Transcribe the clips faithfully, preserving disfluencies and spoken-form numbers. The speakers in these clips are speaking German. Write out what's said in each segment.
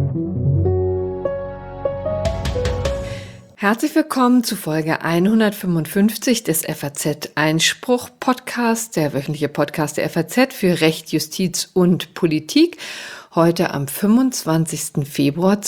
Herzlich willkommen zu Folge hundertfünfundfünfzig des F A Z Einspruch Podcast, der wöchentliche Podcast der F A Z für Recht, Justiz und Politik. Heute am fünfundzwanzigsten Februar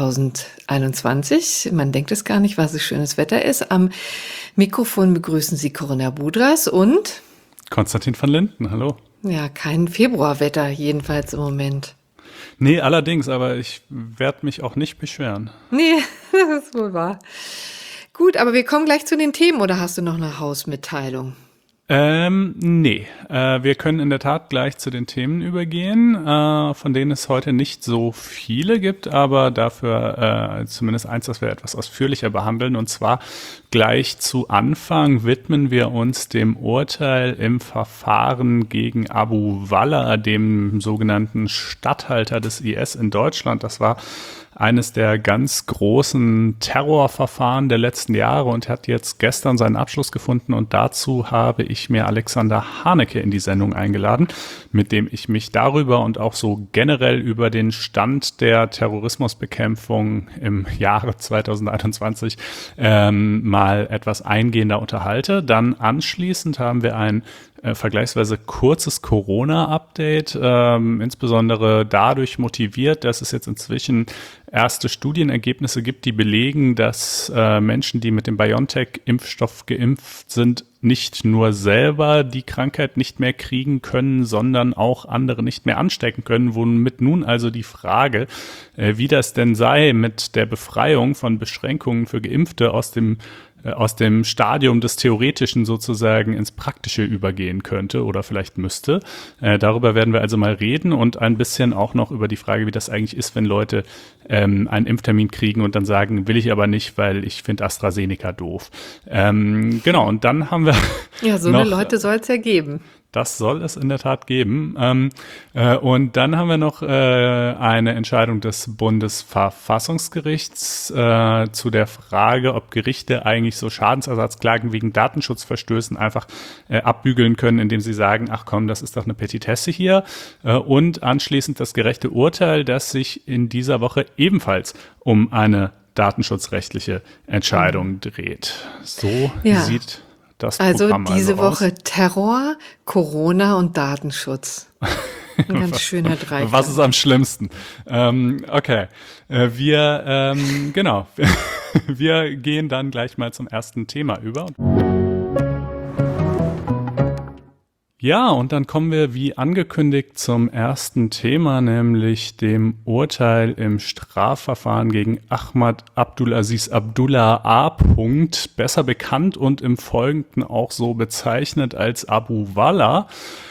zweitausendeinundzwanzig. Man denkt es gar nicht, was so schönes Wetter ist. Am Mikrofon begrüßen Sie Corinna Budras und Konstantin van Linden. Hallo. Ja, kein Februarwetter jedenfalls im Moment. Nee, allerdings, aber ich werde mich auch nicht beschweren. Nee, das ist wohl wahr. Gut, aber wir kommen gleich zu den Themen, oder hast du noch eine Hausmitteilung? Ähm, nee, äh, wir können in der Tat gleich zu den Themen übergehen, äh, von denen es heute nicht so viele gibt, aber dafür äh, zumindest eins, das wir etwas ausführlicher behandeln. Und zwar gleich zu Anfang widmen wir uns dem Urteil im Verfahren gegen Abu Wallah, dem sogenannten Statthalter des I S in Deutschland. Das war eines der ganz großen Terrorverfahren der letzten Jahre und hat jetzt gestern seinen Abschluss gefunden, und dazu habe ich mir Alexander Haneke in die Sendung eingeladen, mit dem ich mich darüber und auch so generell über den Stand der Terrorismusbekämpfung im Jahre zweitausendeinundzwanzig ähm, mal etwas eingehender unterhalte. Dann anschließend haben wir ein Äh, vergleichsweise kurzes Corona-Update, ähm, insbesondere dadurch motiviert, dass es jetzt inzwischen erste Studienergebnisse gibt, die belegen, dass äh, Menschen, die mit dem BioNTech-Impfstoff geimpft sind, nicht nur selber die Krankheit nicht mehr kriegen können, sondern auch andere nicht mehr anstecken können, womit nun also die Frage, äh, wie das denn sei mit der Befreiung von Beschränkungen für Geimpfte aus dem aus dem Stadium des Theoretischen sozusagen ins Praktische übergehen könnte oder vielleicht müsste. Äh, darüber werden wir also mal reden und ein bisschen auch noch über die Frage, wie das eigentlich ist, wenn Leute ähm, einen Impftermin kriegen und dann sagen, will ich aber nicht, weil ich finde AstraZeneca doof. Ähm, genau, und dann haben wir Ja, so noch, eine Leute soll es ja geben. Das soll es in der Tat geben. Ähm, äh, und dann haben wir noch äh, eine Entscheidung des Bundesverfassungsgerichts äh, zu der Frage, ob Gerichte eigentlich so Schadensersatzklagen wegen Datenschutzverstößen einfach äh, abbügeln können, indem sie sagen, ach komm, das ist doch eine Petitesse hier. Äh, und anschließend das gerechte Urteil, das sich in dieser Woche ebenfalls um eine datenschutzrechtliche Entscheidung dreht. So Ja. sieht das Also Programm diese also aus. Woche Terror, Corona und Datenschutz. Ein ganz schöner Dreiklang. Was ist am schlimmsten? Ähm, okay, äh, wir, ähm, genau, wir gehen dann gleich mal zum ersten Thema über. Ja, und dann kommen wir wie angekündigt zum ersten Thema, nämlich dem Urteil im Strafverfahren gegen Ahmad Abdulaziz Abdullah A. besser bekannt und im Folgenden auch so bezeichnet als Abu Wallah.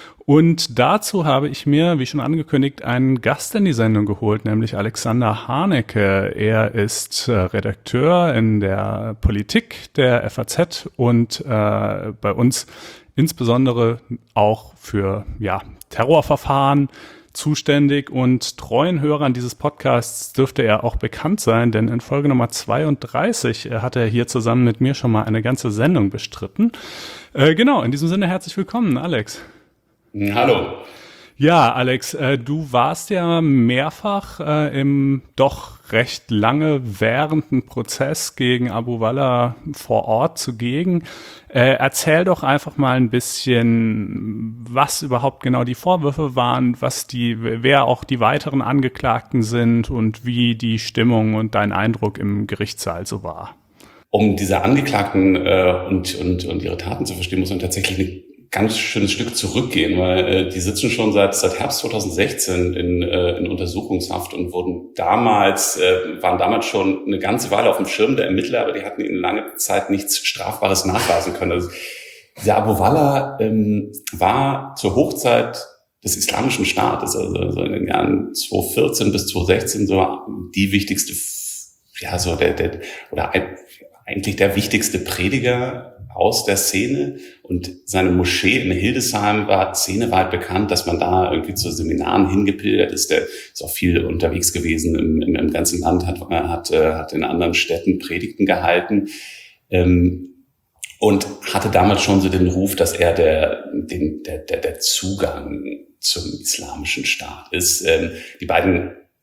Und dazu habe ich mir, wie schon angekündigt, einen Gast in die Sendung geholt, nämlich Alexander Haneke. Er ist äh, Redakteur in der Politik der F A Z und äh, bei uns insbesondere auch für ja, Terrorverfahren zuständig, und treuen Hörern dieses Podcasts dürfte er auch bekannt sein, denn in Folge Nummer zweiunddreißig hat er hier zusammen mit mir schon mal eine ganze Sendung bestritten. Äh, genau, in diesem Sinne herzlich willkommen, Alex. Hallo. Ja, Alex, äh, du warst ja mehrfach äh, im doch recht lange währenden Prozess gegen Abu Wallah vor Ort zugegen. Äh, erzähl doch einfach mal ein bisschen, was überhaupt genau die Vorwürfe waren, was die, wer auch die weiteren Angeklagten sind und wie die Stimmung und dein Eindruck im Gerichtssaal so war. Um diese Angeklagten äh, und, und, und ihre Taten zu verstehen, muss man tatsächlich eine ganz schönes Stück zurückgehen, weil äh, die sitzen schon seit seit Herbst zweitausendsechzehn in, äh, in Untersuchungshaft und wurden damals äh, waren damals schon eine ganze Weile auf dem Schirm der Ermittler, aber die hatten ihnen lange Zeit nichts Strafbares nachweisen können. Also, der Abu Wallah ähm, war zur Hochzeit des Islamischen Staates, also, also in den Jahren zweitausendvierzehn bis zweitausendsechzehn so die wichtigste, ja so der der oder ein, eigentlich der wichtigste Prediger aus der Szene, und seine Moschee in Hildesheim war szeneweit bekannt, dass man da irgendwie zu Seminaren hingepilgert ist. Der ist auch viel unterwegs gewesen im, im, im ganzen Land, hat, hat, hat in anderen Städten Predigten gehalten ähm, und hatte damals schon so den Ruf, dass er der, den, der, der, der Zugang zum Islamischen Staat ist. Ähm, die beiden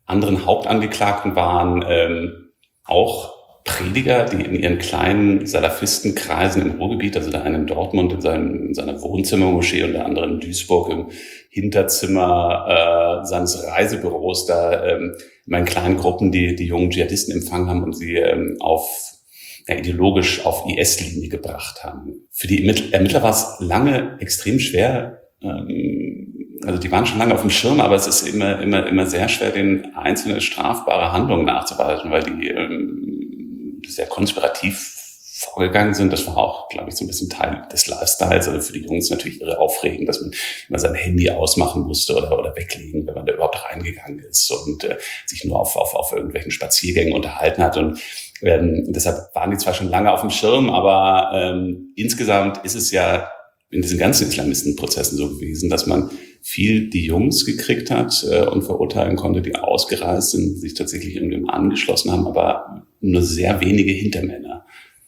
anderen Hauptangeklagten waren ähm, auch Prediger, die in ihren kleinen Salafistenkreisen im Ruhrgebiet, also der eine in Dortmund in, seinem, in seiner Wohnzimmermoschee und der andere in Duisburg im Hinterzimmer äh, seines Reisebüros, da ähm, immer in kleinen Gruppen die, die jungen Dschihadisten empfangen haben und sie ähm, auf ja, ideologisch auf I S-Linie gebracht haben. Für die Ermittler war es lange extrem schwer, ähm, also die waren schon lange auf dem Schirm, aber es ist immer immer immer sehr schwer, den einzelne strafbare Handlungen nachzuweisen, weil die ähm, sehr konspirativ vorgegangen sind. Das war auch, glaube ich, so ein bisschen Teil des Lifestyles. Also für die Jungs natürlich irre aufregend, dass man immer sein Handy ausmachen musste oder oder weglegen, wenn man da überhaupt reingegangen ist und äh, sich nur auf auf auf irgendwelchen Spaziergängen unterhalten hat. Und ähm, deshalb waren die zwar schon lange auf dem Schirm, aber ähm, insgesamt ist es ja in diesen ganzen Islamistenprozessen so gewesen, dass man viel die Jungs gekriegt hat äh, und verurteilen konnte, die ausgereist sind, sich tatsächlich irgendjemandem angeschlossen haben, aber nur sehr wenige Hintermänner.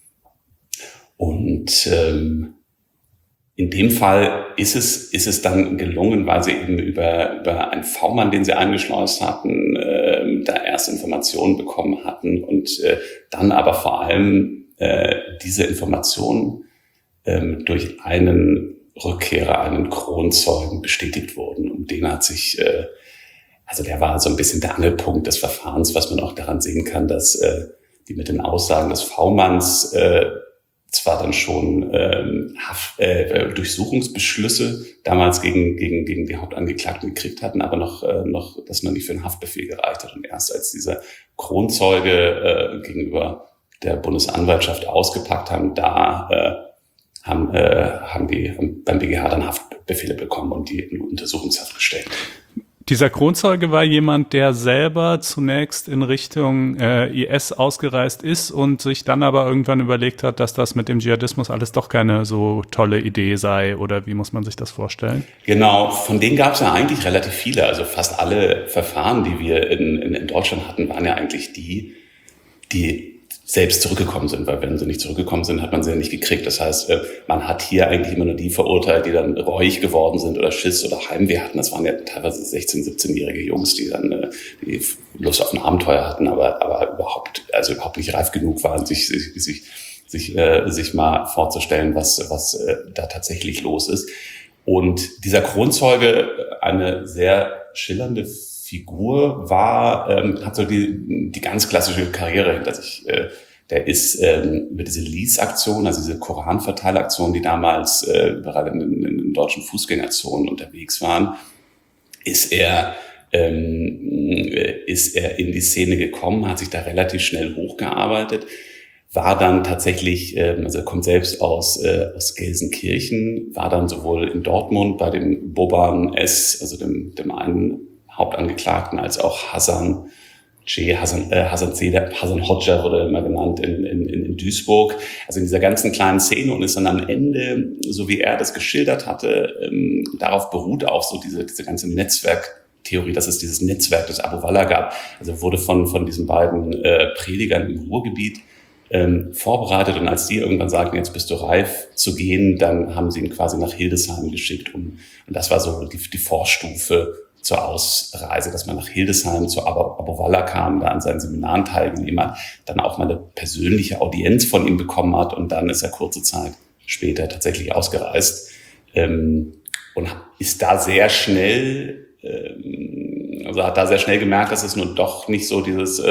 Und ähm, in dem Fall ist es ist es dann gelungen, weil sie eben über über einen V-Mann, den sie eingeschleust hatten, äh, da erste Informationen bekommen hatten und äh, dann aber vor allem äh, diese Informationen ähm, durch einen Rückkehrer, einen Kronzeugen bestätigt wurden. Und den hat sich, äh, also der war so ein bisschen der Angelpunkt des Verfahrens, was man auch daran sehen kann, dass äh, die mit den Aussagen des V-Manns äh, zwar dann schon ähm, Haft, äh, Durchsuchungsbeschlüsse damals gegen gegen gegen die Hauptangeklagten gekriegt hatten, aber noch äh, noch, dass man nicht für einen Haftbefehl gereicht hat. Und erst als dieser Kronzeuge äh, gegenüber der Bundesanwaltschaft ausgepackt haben, da äh, haben äh, haben die haben beim B G H dann Haftbefehle bekommen und die in Untersuchungshaft gestellt. Dieser Kronzeuge war jemand, der selber zunächst in Richtung äh, I S ausgereist ist und sich dann aber irgendwann überlegt hat, dass das mit dem Dschihadismus alles doch keine so tolle Idee sei, oder wie muss man sich das vorstellen? Genau, von denen gab es ja eigentlich relativ viele. Also fast alle Verfahren, die wir in, in, in Deutschland hatten, waren ja eigentlich die, die selbst zurückgekommen sind, weil wenn sie nicht zurückgekommen sind, hat man sie ja nicht gekriegt. Das heißt, man hat hier eigentlich immer nur die verurteilt, die dann reuig geworden sind oder Schiss oder Heimweh hatten. Das waren ja teilweise sechzehn-, siebzehnjährige Jungs, die dann die Lust auf ein Abenteuer hatten, aber aber überhaupt also überhaupt nicht reif genug waren, sich sich sich sich, äh, sich mal vorzustellen, was was äh, da tatsächlich los ist. Und dieser Kronzeuge, eine sehr schillernde Figur war, ähm, hat so die, die ganz klassische Karriere hinter sich. Äh, der ist ähm, über diese Lease-Aktion, also diese Koranverteilaktion, die damals äh, überall in, in, in den deutschen Fußgängerzonen unterwegs waren, ist er ähm, ist er in die Szene gekommen, hat sich da relativ schnell hochgearbeitet, war dann tatsächlich, ähm, also er kommt selbst aus äh, aus Gelsenkirchen, war dann sowohl in Dortmund bei dem Boban S., also dem dem einen Hauptangeklagten, als auch Hassan J. Hassan, äh, Hassan Zeder, Hassan Hodja wurde immer genannt in, in, in Duisburg, also in dieser ganzen kleinen Szene, und ist dann am Ende, so wie er das geschildert hatte, ähm, darauf beruht auch so diese, diese ganze Netzwerktheorie, dass es dieses Netzwerk des Abu Wallah gab. Also wurde von, von diesen beiden äh, Predigern im Ruhrgebiet ähm, vorbereitet, und als die irgendwann sagten, jetzt bist du reif zu gehen, dann haben sie ihn quasi nach Hildesheim geschickt, um, und das war so die, die Vorstufe zur Ausreise, dass man nach Hildesheim zu Abu Wallah kam, da an seinen Seminaren teilgenommen hat, dann auch mal eine persönliche Audienz von ihm bekommen hat, und dann ist er kurze Zeit später tatsächlich ausgereist ähm, und ist da sehr schnell, ähm, also hat da sehr schnell gemerkt, dass es nun doch nicht so dieses,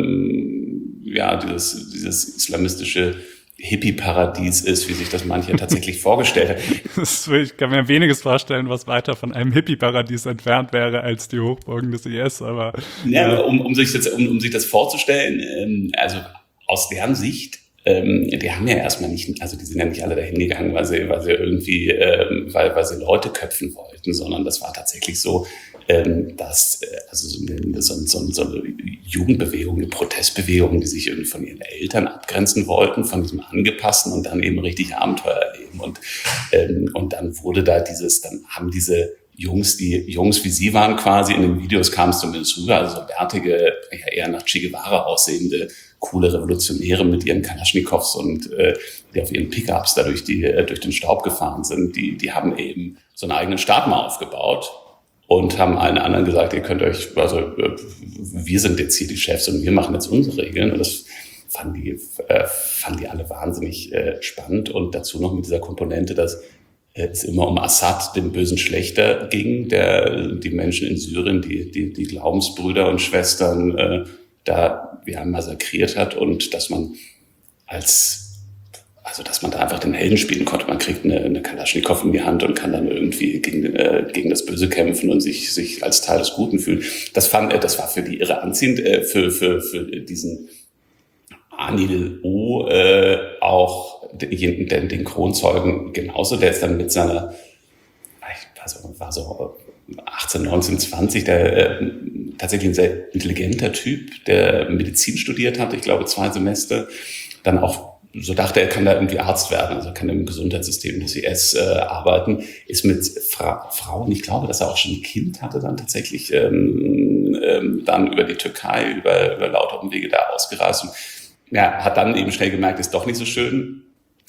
ähm, ja, dieses, dieses islamistische Hippie-Paradies ist, wie sich das manche tatsächlich vorgestellt haben. Ich kann mir weniges vorstellen, was weiter von einem Hippie-Paradies entfernt wäre als die Hochburgen des I S, aber... Ja, ja. Um, um, sich das, um, um sich das vorzustellen, ähm, also aus deren Sicht, ähm, die haben ja erstmal nicht, also die sind ja nicht alle dahin gegangen, weil sie, weil sie irgendwie, ähm, weil, weil sie Leute köpfen wollten, sondern das war tatsächlich so, ähm, dass äh, also so eine, so, so, so eine Jugendbewegung, eine Protestbewegung, die sich irgendwie von ihren Eltern abgrenzen wollten, von diesem Angepassten, und dann eben richtig Abenteuer erleben. Und, ähm, und dann wurde da dieses, dann haben diese Jungs, die Jungs wie sie waren quasi, in den Videos kam es zumindest rüber, also so bärtige, ja, eher nach Che Guevara aussehende, coole Revolutionäre mit ihren Kalaschnikows und äh, die auf ihren Pickups dadurch die äh, durch den Staub gefahren sind, die die haben eben so einen eigenen Staat mal aufgebaut. und haben allen anderen gesagt, ihr könnt euch, also wir sind jetzt hier die Chefs und wir machen jetzt unsere Regeln. Und das fanden die, äh, fanden die alle wahnsinnig äh, spannend. Und dazu noch mit dieser Komponente, dass äh, es immer um Assad, den bösen Schlächter, ging, der die Menschen in Syrien, die, die, die Glaubensbrüder und Schwestern äh, da ja, massakriert hat, und dass man als Also, dass man da einfach den Helden spielen konnte. Man kriegt eine, eine Kalaschnikow in die Hand und kann dann irgendwie gegen, äh, gegen das Böse kämpfen und sich, sich als Teil des Guten fühlen. Das fand, äh, das war für die irre anziehend, äh, für, für, für diesen Anil O, äh, auch den, den, den Kronzeugen genauso. Der ist dann mit seiner, ich weiß nicht, war so achtzehn, neunzehn, zwanzig, der äh, tatsächlich ein sehr intelligenter Typ, der Medizin studiert hat, ich glaube zwei Semester, dann auch so dachte, er kann da irgendwie Arzt werden, also kann im Gesundheitssystem des I S äh, arbeiten, ist mit Fra- Frauen, ich glaube, dass er auch schon ein Kind hatte, dann tatsächlich ähm, ähm, dann über die Türkei, über, über lauter Umwege da ausgereist und ja, hat dann eben schnell gemerkt, ist doch nicht so schön.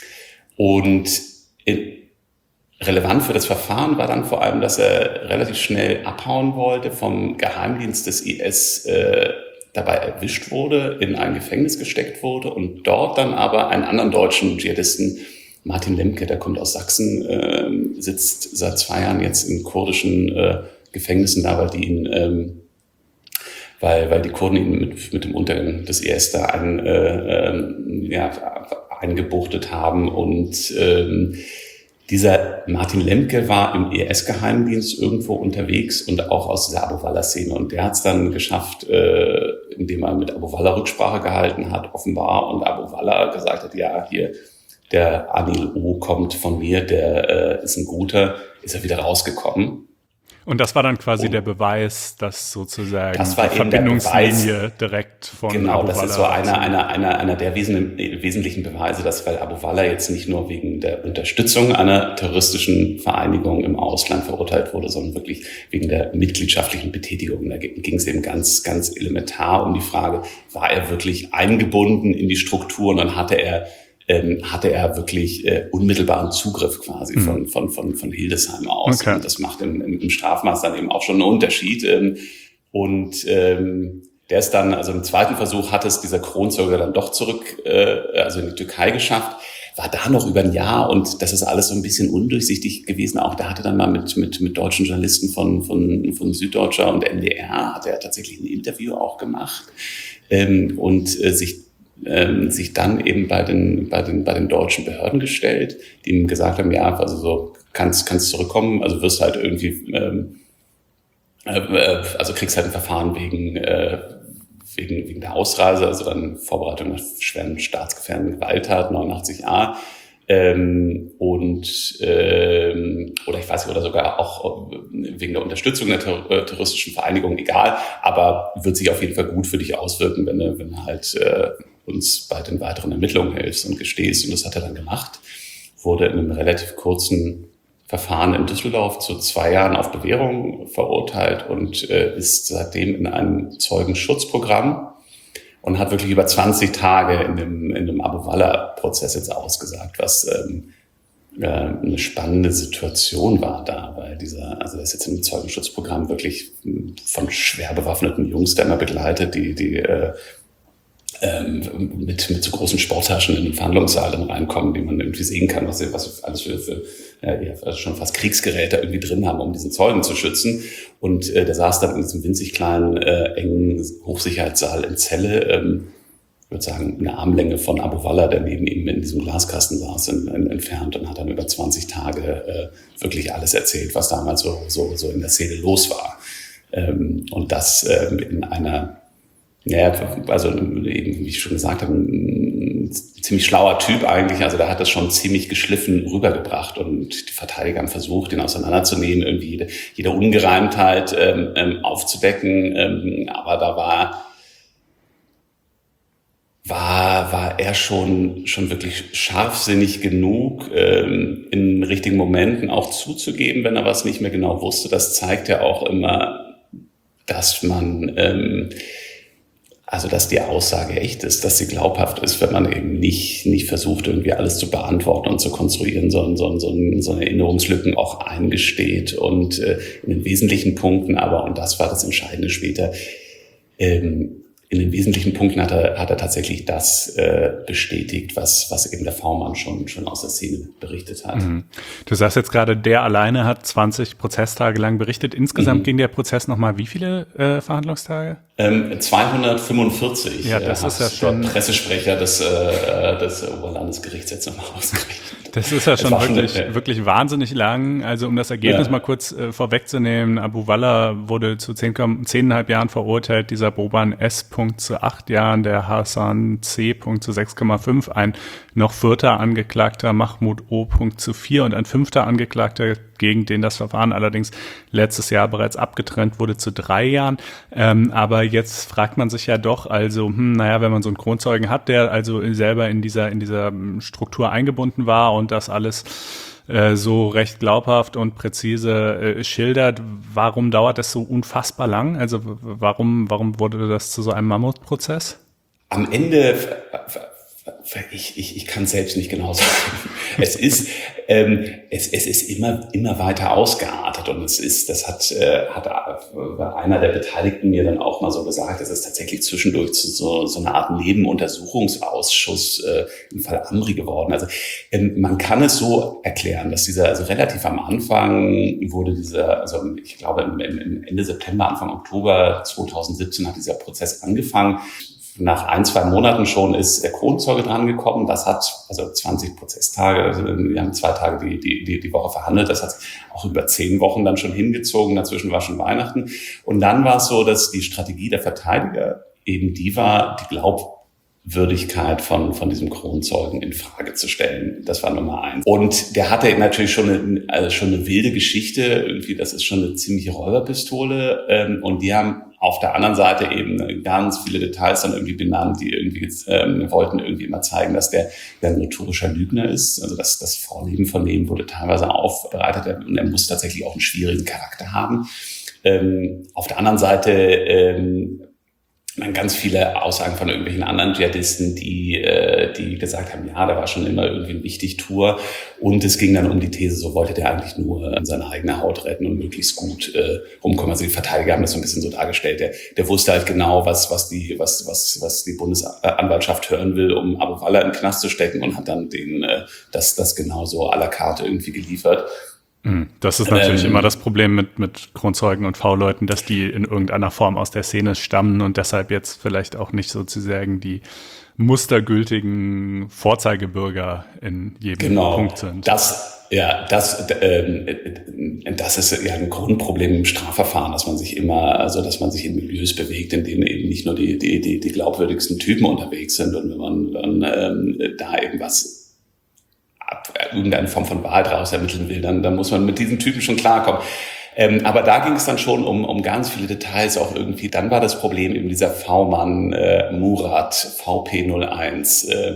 Und in, relevant für das Verfahren war dann vor allem, dass er relativ schnell abhauen wollte, vom Geheimdienst des I S äh, dabei erwischt wurde, in ein Gefängnis gesteckt wurde und dort dann aber einen anderen deutschen Dschihadisten, Martin Lemke, der kommt aus Sachsen, äh, sitzt seit zwei Jahren jetzt in kurdischen äh, Gefängnissen da, weil die ihn, ähm, weil, weil die Kurden ihn mit, mit dem Untergang des I S da ein, äh, äh, ja, eingebuchtet haben. Und ähm, dieser Martin Lemke war im I S-Geheimdienst irgendwo unterwegs und auch aus dieser Abu Wallah-Szene. Und der hat es dann geschafft, äh, indem er mit Abu Wallah Rücksprache gehalten hat, offenbar. Und Abu Wallah gesagt hat, ja, hier, der Anil O kommt von mir, der äh, ist ein Guter, ist er wieder rausgekommen. Und das war dann quasi und der Beweis, dass sozusagen das war die eben der Verbindungslinie Beweis, direkt von genau, Abu Wallah. Genau, das ist so einer, einer, einer, einer der wesentlichen, wesentlichen Beweise, dass, weil Abu Wallah jetzt nicht nur wegen der Unterstützung einer terroristischen Vereinigung im Ausland verurteilt wurde, sondern wirklich wegen der mitgliedschaftlichen Betätigung. Da ging es eben ganz, ganz elementar um die Frage, war er wirklich eingebunden in die Strukturen und hatte er Ähm, hatte er wirklich äh, unmittelbaren Zugriff quasi mhm. von, von, von, von Hildesheim aus. Okay. Und das macht im, im, im Strafmaß dann eben auch schon einen Unterschied. Ähm, und ähm, der ist dann, also im zweiten Versuch hat es dieser Kronzeuge dann doch zurück, äh, also in die Türkei geschafft, war da noch über ein Jahr und das ist alles so ein bisschen undurchsichtig gewesen. Auch da hatte dann mal mit, mit, mit deutschen Journalisten von, von, von Süddeutscher und N D R hat er tatsächlich ein Interview auch gemacht ähm, und äh, sich Ähm, sich dann eben bei den bei den bei den deutschen Behörden gestellt, die ihm gesagt haben, ja, also so kannst kannst zurückkommen, also wirst halt irgendwie ähm, äh, also kriegst halt ein Verfahren wegen äh, wegen wegen der Ausreise, also dann Vorbereitung nach schweren staatsgefährdenden Gewalttaten, neunundachtzig a ähm, und ähm, oder ich weiß nicht, oder sogar auch wegen der Unterstützung der ter- terroristischen Vereinigung, egal, aber wird sich auf jeden Fall gut für dich auswirken, wenn du wenn du halt äh, uns bei den weiteren Ermittlungen hilfst und gestehst. Und das hat er dann gemacht, wurde in einem relativ kurzen Verfahren in Düsseldorf zu zwei Jahren auf Bewährung verurteilt und äh, ist seitdem in einem Zeugenschutzprogramm und hat wirklich über zwanzig Tage in dem, in dem Abu Wallah-Prozess jetzt ausgesagt, was ähm, äh, eine spannende Situation war da, weil dieser, also das ist jetzt im Zeugenschutzprogramm wirklich von schwer bewaffneten Jungs da immer begleitet, die, die äh, Ähm, mit, mit so großen Sporttaschen in den Verhandlungssaal dann reinkommen, die man irgendwie sehen kann, was sie, was sie alles für, für ja, also schon fast Kriegsgeräte irgendwie drin haben, um diesen Zeugen zu schützen. Und äh, der saß dann in diesem winzig kleinen, äh, engen Hochsicherheitssaal in Celle, ähm, ich würde sagen, eine Armlänge von Abu Wallah, der neben ihm in diesem Glaskasten saß, in, in, entfernt und hat dann über zwanzig Tage äh, wirklich alles erzählt, was damals so, so, so in der Szene los war. Ähm, und das äh, in einer Ja, also eben, wie ich schon gesagt habe, ein ziemlich schlauer Typ eigentlich. Also der hat das schon ziemlich geschliffen rübergebracht und die Verteidiger haben versucht, ihn auseinanderzunehmen, irgendwie jede, jede Ungereimtheit ähm, aufzudecken. Ähm, aber da war war war er schon schon wirklich scharfsinnig genug, ähm, in richtigen Momenten auch zuzugeben, wenn er was nicht mehr genau wusste. Das zeigt ja auch immer, dass man ähm, Also, dass die Aussage echt ist, dass sie glaubhaft ist, wenn man eben nicht, nicht versucht, irgendwie alles zu beantworten und zu konstruieren, sondern, sondern, sondern so eine Erinnerungslücken auch eingesteht und äh, in den wesentlichen Punkten aber, und das war das Entscheidende später, ähm, in den wesentlichen Punkten hat er, hat er tatsächlich das äh, bestätigt, was, was eben der V-Mann schon, schon aus der Szene berichtet hat. Mhm. Du sagst jetzt gerade, der alleine hat zwanzig Prozesstage lang berichtet. Insgesamt mhm. ging der Prozess nochmal wie viele äh, Verhandlungstage? Ähm, zweihundertfünfundvierzig. Ja, das äh, ist ja schon der Pressesprecher des, äh, des Oberlandesgerichts jetzt nochmal ausgerechnet. Das ist ja schon wirklich, schon, äh, wirklich wahnsinnig lang. Also um das Ergebnis ja. mal kurz äh, vorwegzunehmen, Abu Wallah wurde zu zehn Komma fünf Jahren verurteilt, dieser Boban S. zu acht Jahren, der Hassan C. zu sechs Komma fünf, ein noch vierter Angeklagter Mahmoud O. zu vier und ein fünfter Angeklagter, gegen den das Verfahren allerdings letztes Jahr bereits abgetrennt wurde, zu drei Jahren. Ähm, aber jetzt fragt man sich ja doch, also, hm, naja, wenn man so einen Kronzeugen hat, der also selber in dieser, in dieser Struktur eingebunden war und das alles äh, so recht glaubhaft und präzise äh, schildert, warum dauert das so unfassbar lang? Also, warum, warum wurde das zu so einem Mammutprozess? Am Ende, ich, ich, ich kann es selbst nicht genau sagen. Es ist, ähm, es, es ist immer, immer weiter ausgeartet und es ist, das hat, äh, hat einer der Beteiligten mir dann auch mal so gesagt, es ist tatsächlich zwischendurch zu so, so einer Art Nebenuntersuchungsausschuss äh, im Fall Amri geworden. Also ähm, man kann es so erklären, dass dieser, also relativ am Anfang wurde dieser, also ich glaube im, im Ende September, Anfang Oktober zweitausendsiebzehn hat dieser Prozess angefangen. Nach ein, zwei Monaten schon ist der Kronzeuge drangekommen. Das hat also zwanzig Prozesstage. Also wir haben zwei Tage die, die, die, die Woche verhandelt. Das hat auch über zehn Wochen dann schon hingezogen. Dazwischen war schon Weihnachten. Und dann war es so, dass die Strategie der Verteidiger eben die war, die Glaubwürdigkeit von, von diesem Kronzeugen in Frage zu stellen. Das war Nummer eins. Und der hatte natürlich schon eine, also schon eine wilde Geschichte. Irgendwie, das ist schon eine ziemliche Räuberpistole. Und die haben auf der anderen Seite eben ganz viele Details dann irgendwie benannt, die irgendwie ähm, wollten irgendwie immer zeigen, dass der, der ein notorischer Lügner ist. Also das, das Vorleben von dem wurde teilweise aufbereitet und er muss tatsächlich auch einen schwierigen Charakter haben. Ähm, auf der anderen Seite ähm, dann ganz viele Aussagen von irgendwelchen anderen Dschihadisten, die äh, die gesagt haben, ja, der war schon immer irgendwie ein Wichtigtuer. Und es ging dann um die These, so wollte der eigentlich nur seine eigene Haut retten und möglichst gut äh, rumkommen. Also die Verteidiger haben das so ein bisschen so dargestellt. Der, der wusste halt genau, was was die was was was die Bundesanwaltschaft hören will, um Abu Wallah in den Knast zu stecken und hat dann den äh, das das genauso à la carte irgendwie geliefert. Das ist natürlich ähm, ähm, immer das Problem mit, mit Kronzeugen und V-Leuten, dass die in irgendeiner Form aus der Szene stammen und deshalb jetzt vielleicht auch nicht sozusagen die mustergültigen Vorzeigebürger in jedem genau, Punkt sind. Das, ja, das, ähm, das ist ja ein Grundproblem im Strafverfahren, dass man sich immer, also dass man sich in Milieus bewegt, in denen eben nicht nur die, die, die, die glaubwürdigsten Typen unterwegs sind und wenn man dann ähm, da irgendwas irgendeine Form von Wahrheit raus ermitteln will, dann, dann muss man mit diesen Typen schon klarkommen. Ähm, aber da ging es dann schon um, um ganz viele Details auch irgendwie. Dann war das Problem eben dieser V-Mann äh, Murat, V P null eins. Äh,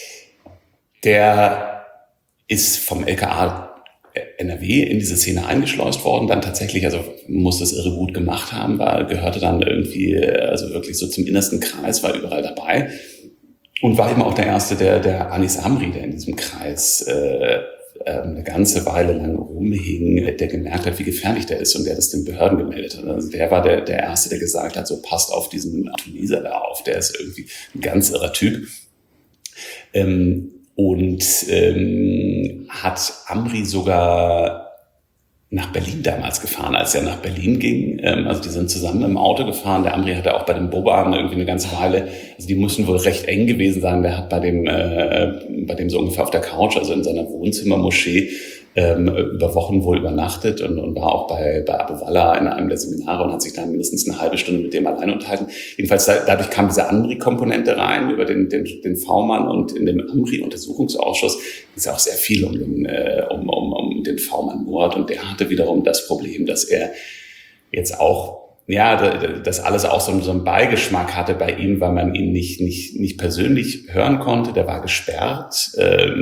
der ist vom L K A N R W in diese Szene eingeschleust worden, dann tatsächlich, also muss das irre gut gemacht haben, war, gehörte dann irgendwie, also wirklich so zum innersten Kreis, war überall dabei. Und war eben auch der Erste, der, der Anis Amri, der in diesem Kreis äh, äh, eine ganze Weile lang rumhing, der gemerkt hat, wie gefährlich der ist und der das den Behörden gemeldet hat. Also der war der, der Erste, der gesagt hat, so passt auf diesen Tunesier da auf, der ist irgendwie ein ganz irrer Typ. Ähm, und ähm, hat Amri sogar nach Berlin damals gefahren, als er nach Berlin ging. Also die sind zusammen im Auto gefahren. Der Amri hatte auch bei dem Boban irgendwie eine ganze Weile, also die mussten wohl recht eng gewesen sein. Der hat bei dem, äh, bei dem so ungefähr auf der Couch, also in seiner Wohnzimmermoschee, ähm, über Wochen wohl übernachtet und, und war auch bei, bei Abu Wallah in einem der Seminare und hat sich dann mindestens eine halbe Stunde mit dem allein unterhalten. Jedenfalls da, dadurch kam diese Amri-Komponente rein über den, den, den V-Mann und in dem Amri-Untersuchungsausschuss ist ja auch sehr viel um den, äh, um, um, um den V-Mann-Mord und der hatte wiederum das Problem, dass er jetzt auch ja, das alles auch so einen Beigeschmack hatte bei ihm, weil man ihn nicht nicht nicht persönlich hören konnte. Der war gesperrt.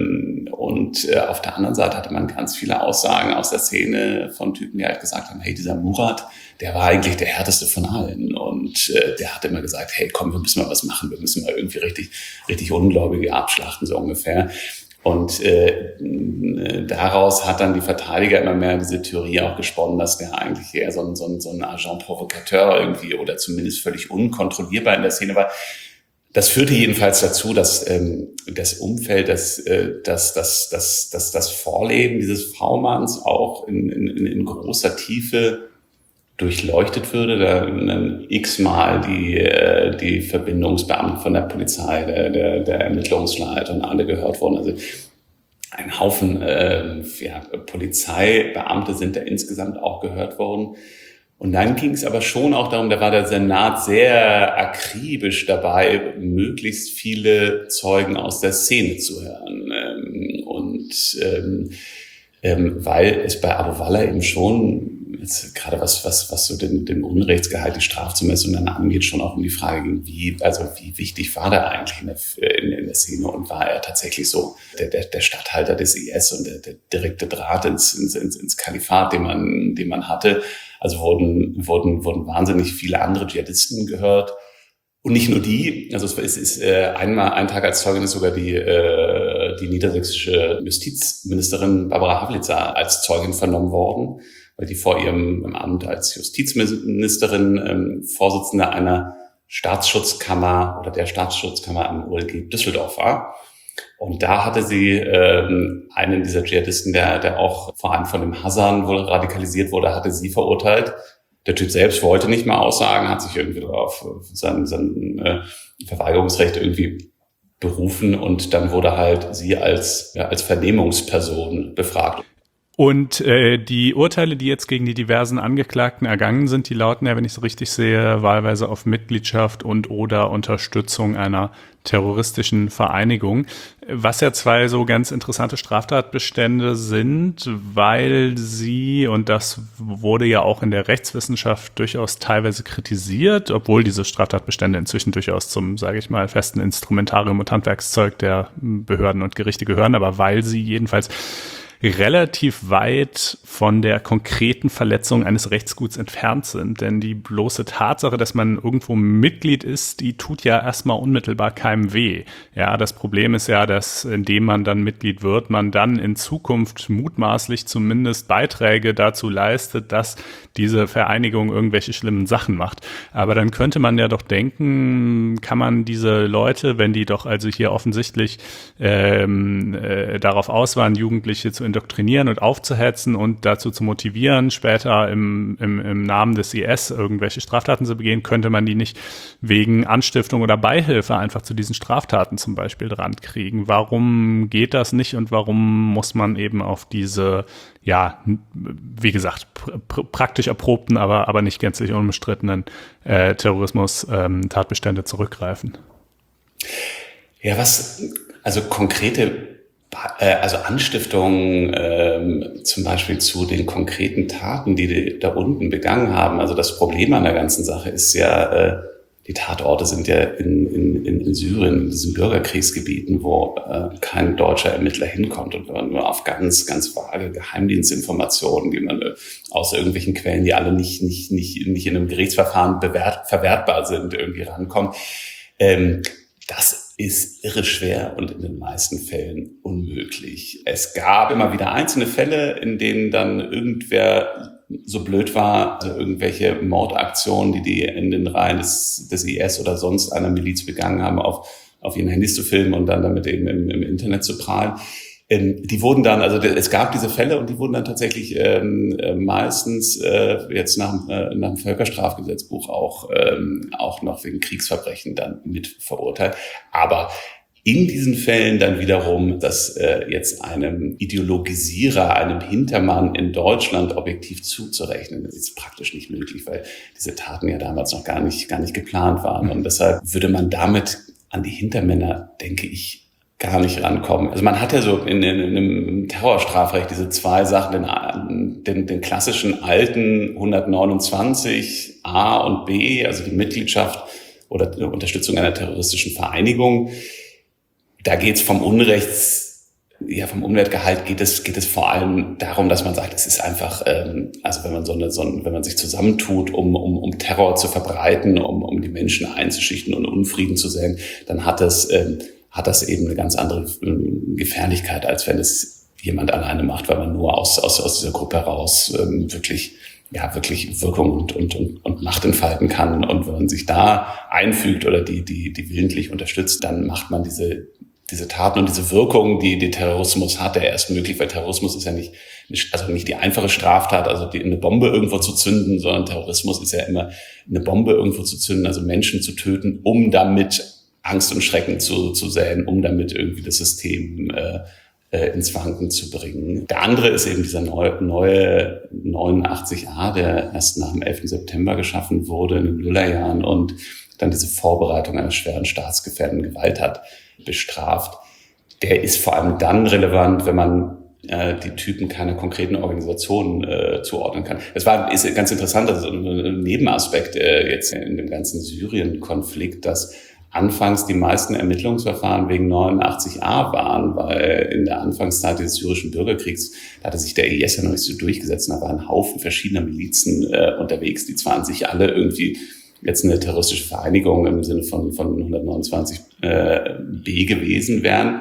Und auf der anderen Seite hatte man ganz viele Aussagen aus der Szene von Typen, die halt gesagt haben, hey, dieser Murat, der war eigentlich der härteste von allen. Und der hat immer gesagt, hey, komm, wir müssen mal was machen. Wir müssen mal irgendwie richtig richtig Ungläubige abschlachten, so ungefähr. Und äh, daraus hat dann die Verteidiger immer mehr diese Theorie auch gesponnen, dass der eigentlich eher so ein, so ein, so ein Agent Provocateur irgendwie oder zumindest völlig unkontrollierbar in der Szene war. Das führte jedenfalls dazu, dass ähm, das Umfeld, das, äh, das, das, das, das, das Vorleben dieses V-Manns auch in, in, in großer Tiefe durchleuchtet würde, da dann x-mal die, äh, die Verbindungsbeamten von der Polizei, der, der, der Ermittlungsleiter und alle gehört wurden. Also ein Haufen äh, ja, Polizeibeamte sind da insgesamt auch gehört worden. Und dann ging es aber schon auch darum, da war der Senat sehr akribisch dabei, möglichst viele Zeugen aus der Szene zu hören. Ähm, und ähm, ähm, weil es bei Abu Wallah eben schon jetzt gerade was, was, was so den, den Unrechtsgehalt, die Strafzumessung dann angeht, schon auch um die Frage ging, wie, also wie wichtig war der eigentlich in der, in, in der Szene und war er tatsächlich so der, der, der Statthalter des I S und der, der direkte Draht ins, ins, ins, ins Kalifat, den man, den man hatte. Also wurden, wurden, wurden wahnsinnig viele andere Dschihadisten gehört. Und nicht nur die, also es ist, ist äh, einmal, einen Tag als Zeugin ist sogar die, äh, die niedersächsische Justizministerin Barbara Havlitzer als Zeugin vernommen worden, weil die vor ihrem Amt als Justizministerin ähm, Vorsitzende einer Staatsschutzkammer oder der Staatsschutzkammer am O L G Düsseldorf war. Und da hatte sie ähm, einen dieser Dschihadisten, der, der auch vor allem von dem Hassan wohl radikalisiert wurde, hatte sie verurteilt. Der Typ selbst wollte nicht mehr aussagen, hat sich irgendwie auf sein, sein äh, Verweigerungsrecht irgendwie berufen und dann wurde halt sie als, ja, als Vernehmungsperson befragt. Und äh, die Urteile, die jetzt gegen die diversen Angeklagten ergangen sind, die lauten ja, wenn ich es richtig sehe, wahlweise auf Mitgliedschaft und oder Unterstützung einer terroristischen Vereinigung, was ja zwei so ganz interessante Straftatbestände sind, weil sie, und das wurde ja auch in der Rechtswissenschaft durchaus teilweise kritisiert, obwohl diese Straftatbestände inzwischen durchaus zum, sage ich mal, festen Instrumentarium und Handwerkszeug der Behörden und Gerichte gehören, aber weil sie jedenfalls relativ weit von der konkreten Verletzung eines Rechtsguts entfernt sind. Denn die bloße Tatsache, dass man irgendwo Mitglied ist, die tut ja erstmal unmittelbar keinem weh. Ja, das Problem ist ja, dass indem man dann Mitglied wird, man dann in Zukunft mutmaßlich zumindest Beiträge dazu leistet, dass diese Vereinigung irgendwelche schlimmen Sachen macht. Aber dann könnte man ja doch denken, kann man diese Leute, wenn die doch also hier offensichtlich ähm, äh, darauf aus waren, Jugendliche zu indoktrinieren und aufzuhetzen und dazu zu motivieren, später im, im, im Namen des I S irgendwelche Straftaten zu begehen, könnte man die nicht wegen Anstiftung oder Beihilfe einfach zu diesen Straftaten zum Beispiel dran kriegen. Warum geht das nicht und warum muss man eben auf diese, ja, wie gesagt, pr- praktisch erprobten, aber, aber nicht gänzlich unbestrittenen äh, Terrorismus-Tatbestände ähm, zurückgreifen? Ja, was, also konkrete Also Anstiftung ähm, zum Beispiel zu den konkreten Taten, die die da unten begangen haben. Also das Problem an der ganzen Sache ist ja, äh, die Tatorte sind ja in, in, in Syrien, in diesen Bürgerkriegsgebieten, wo äh, kein deutscher Ermittler hinkommt und nur auf ganz, ganz vage Geheimdienstinformationen, die man äh, aus irgendwelchen Quellen, die alle nicht, nicht, nicht, nicht in einem Gerichtsverfahren bewährt, verwertbar sind, irgendwie rankommt. Ähm, das ist irre schwer und in den meisten Fällen unmöglich. Es gab immer wieder einzelne Fälle, in denen dann irgendwer so blöd war, also irgendwelche Mordaktionen, die die in den Reihen des, des I S oder sonst einer Miliz begangen haben, auf, auf ihren Handys zu filmen und dann damit eben im, im Internet zu prahlen. Ähm, die wurden dann, also es gab diese Fälle und die wurden dann tatsächlich ähm, meistens äh, jetzt nach, äh, nach dem Völkerstrafgesetzbuch auch ähm, auch noch wegen Kriegsverbrechen dann mit verurteilt. Aber in diesen Fällen dann wiederum, dass äh, jetzt einem Ideologisierer, einem Hintermann in Deutschland objektiv zuzurechnen, das ist praktisch nicht möglich, weil diese Taten ja damals noch gar nicht gar nicht geplant waren. Und deshalb würde man damit an die Hintermänner, denke ich, gar nicht rankommen. Also man hat ja so in, in, in einem Terrorstrafrecht diese zwei Sachen, den, den, den klassischen alten hundertneunundzwanzig a und b, also die Mitgliedschaft oder die Unterstützung einer terroristischen Vereinigung. Da geht es vom Unrechts, ja vom Unwertgehalt geht es geht es vor allem darum, dass man sagt, es ist einfach, ähm, also wenn man so eine, so ein, wenn man sich zusammentut, um um um Terror zu verbreiten, um um die Menschen einzuschichten und Unfrieden zu säen, dann hat es ähm, hat das eben eine ganz andere Gefährlichkeit, als wenn es jemand alleine macht, weil man nur aus aus aus dieser Gruppe heraus ähm, wirklich ja wirklich Wirkung und und und und Macht entfalten kann. Und wenn man sich da einfügt oder die die die willentlich unterstützt, dann macht man diese diese Taten und diese Wirkung, die der Terrorismus hat, der erst möglich, weil Terrorismus ist ja nicht also nicht die einfache Straftat, also die, eine Bombe irgendwo zu zünden, sondern Terrorismus ist ja immer eine Bombe irgendwo zu zünden, also Menschen zu töten, um damit Angst und Schrecken zu, zu säen, um damit irgendwie das System äh, äh, ins Wanken zu bringen. Der andere ist eben dieser neue, neue neunundachtzig a, der erst nach dem elften September geschaffen wurde in den Nullerjahren und dann diese Vorbereitung einer schweren staatsgefährdenden Gewalttat bestraft. Der ist vor allem dann relevant, wenn man äh, die Typen keiner konkreten Organisation äh, zuordnen kann. Es war ist ganz interessant, also ein Nebenaspekt äh, jetzt in dem ganzen Syrien-Konflikt, dass anfangs die meisten Ermittlungsverfahren wegen neunundachtzig a waren, weil in der Anfangszeit des syrischen Bürgerkriegs da hatte sich der I S ja noch nicht so durchgesetzt. Da waren ein Haufen verschiedener Milizen äh, unterwegs, die zwar an sich alle irgendwie jetzt eine terroristische Vereinigung im Sinne von, von hundertneunundzwanzig äh, b gewesen wären.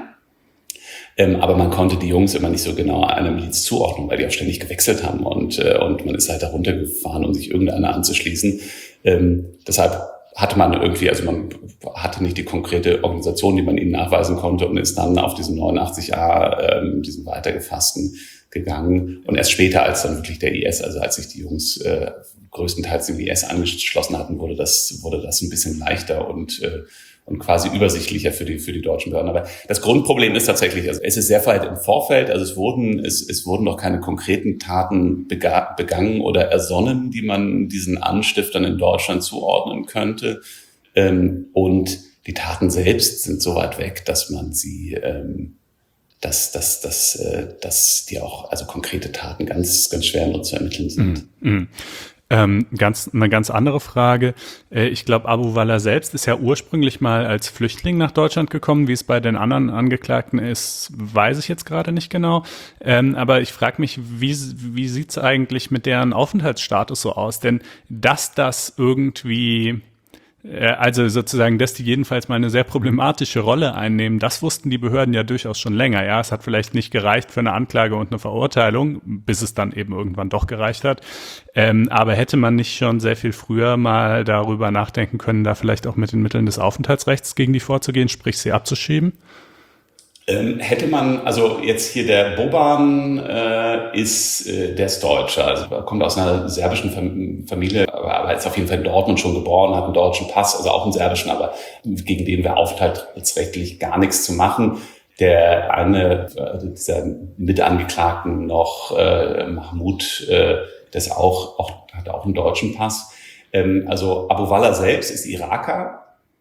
Ähm, aber man konnte die Jungs immer nicht so genau einer Miliz zuordnen, weil die auch ständig gewechselt haben und, äh, und man ist halt da runtergefahren, um sich irgendeiner anzuschließen. Ähm, deshalb hatte man irgendwie, also man hatte nicht die konkrete Organisation, die man ihnen nachweisen konnte und ist dann auf diesen neunundachtzig a, ähm, diesen weitergefassten gegangen. Und erst später, als dann wirklich der I S, also als sich die Jungs äh, größtenteils dem I S angeschlossen hatten, wurde das, wurde das ein bisschen leichter und, äh, und quasi übersichtlicher für die, für die deutschen Behörden. Aber das Grundproblem ist tatsächlich, also es ist sehr weit im Vorfeld, also es wurden, es, es wurden noch keine konkreten Taten bega- begangen oder ersonnen, die man diesen Anstiftern in Deutschland zuordnen könnte. Ähm, und die Taten selbst sind so weit weg, dass man sie, ähm, dass, dass, dass, äh, dass die auch, also konkrete Taten ganz, ganz schwer nur zu ermitteln sind. Mm-hmm. Ähm, ganz, eine ganz andere Frage. Äh, ich glaube, Abu Wallah selbst ist ja ursprünglich mal als Flüchtling nach Deutschland gekommen. Wie es bei den anderen Angeklagten ist, weiß ich jetzt gerade nicht genau. Ähm, aber ich frage mich, wie, wie sieht es eigentlich mit deren Aufenthaltsstatus so aus? Denn dass das irgendwie, äh, also sozusagen, dass die jedenfalls mal eine sehr problematische Rolle einnehmen, das wussten die Behörden ja durchaus schon länger. Ja, es hat vielleicht nicht gereicht für eine Anklage und eine Verurteilung, bis es dann eben irgendwann doch gereicht hat. Ähm, aber hätte man nicht schon sehr viel früher mal darüber nachdenken können, da vielleicht auch mit den Mitteln des Aufenthaltsrechts gegen die vorzugehen, sprich sie abzuschieben? Ähm, hätte man, also jetzt hier der Boban äh, ist, äh, der ist Deutscher, also kommt aus einer serbischen Fam- Familie, aber, aber ist auf jeden Fall in Dortmund schon geboren, hat einen deutschen Pass, also auch einen serbischen, aber gegen den wäre aufenthaltsrechtlich gar nichts zu machen. Der eine also dieser Mitangeklagten noch, äh, Mahmoud, äh, das auch, auch hat auch einen deutschen Pass. Ähm, also Abu Wallah selbst ist Iraker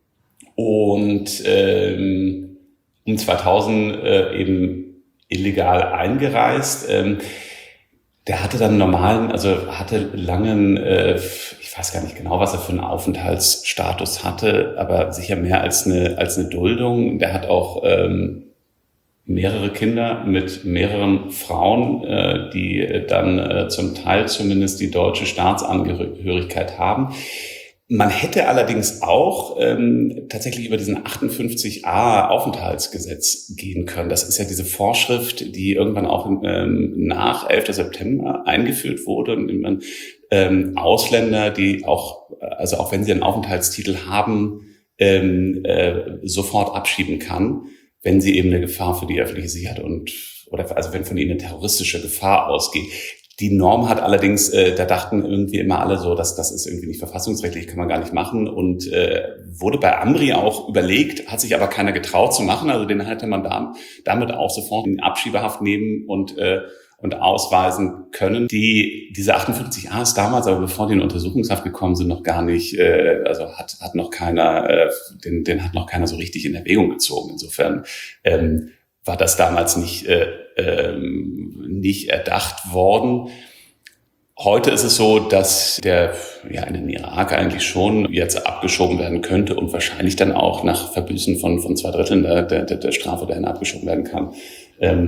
und ähm, um zweitausend äh, eben illegal eingereist. Ähm, der hatte dann normalen, also hatte langen, äh, ich weiß gar nicht genau, was er für einen Aufenthaltsstatus hatte, aber sicher mehr als eine als eine Duldung. Der hat auch ähm, mehrere Kinder mit mehreren Frauen, äh, die dann äh, zum Teil zumindest die deutsche Staatsangehörigkeit haben. Man hätte allerdings auch ähm, tatsächlich über diesen achtundfünfzig a Aufenthaltsgesetz gehen können. Das ist ja diese Vorschrift, die irgendwann auch ähm, nach elften September eingeführt wurde, und in man ähm, Ausländer, die auch, also auch wenn sie einen Aufenthaltstitel haben, ähm, äh, sofort abschieben kann, wenn sie eben eine Gefahr für die öffentliche Sicherheit und oder also wenn von ihnen eine terroristische Gefahr ausgeht. Die Norm hat allerdings, äh, da dachten irgendwie immer alle so, dass das ist irgendwie nicht verfassungsrechtlich, kann man gar nicht machen, und äh, wurde bei Amri auch überlegt, hat sich aber keiner getraut zu machen, also den hätte man da, damit auch sofort in Abschiebehaft nehmen und äh, und ausweisen können. Die, diese achtundfünfzig a ist damals, aber bevor die in Untersuchungshaft gekommen sind, noch gar nicht, äh, also hat, hat noch keiner, äh, den, den hat noch keiner so richtig in Erwägung gezogen. Insofern ähm, war das damals nicht, äh, ähm, nicht erdacht worden. Heute ist es so, dass der ja in den Irak eigentlich schon jetzt abgeschoben werden könnte und wahrscheinlich dann auch nach Verbüßen von von zwei Dritteln der, der, der Strafe dahin abgeschoben werden kann. Ähm,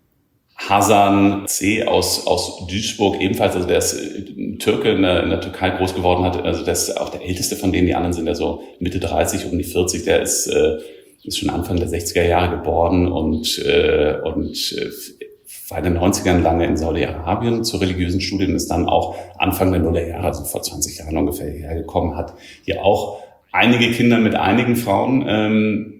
Hasan C. aus aus Duisburg ebenfalls, also der ist ein Türke in der, in der Türkei groß geworden hat, also der ist auch der älteste von denen, die anderen sind ja so Mitte dreißig, um die vierzig, der ist äh, ist schon Anfang der sechziger Jahre geboren und äh, und äh, war in den neunzigern lange in Saudi-Arabien zu religiösen Studien, ist dann auch Anfang der Nullerjahre, also vor zwanzig Jahren ungefähr, hierher gekommen, hat hier auch einige Kinder mit einigen Frauen, ähm,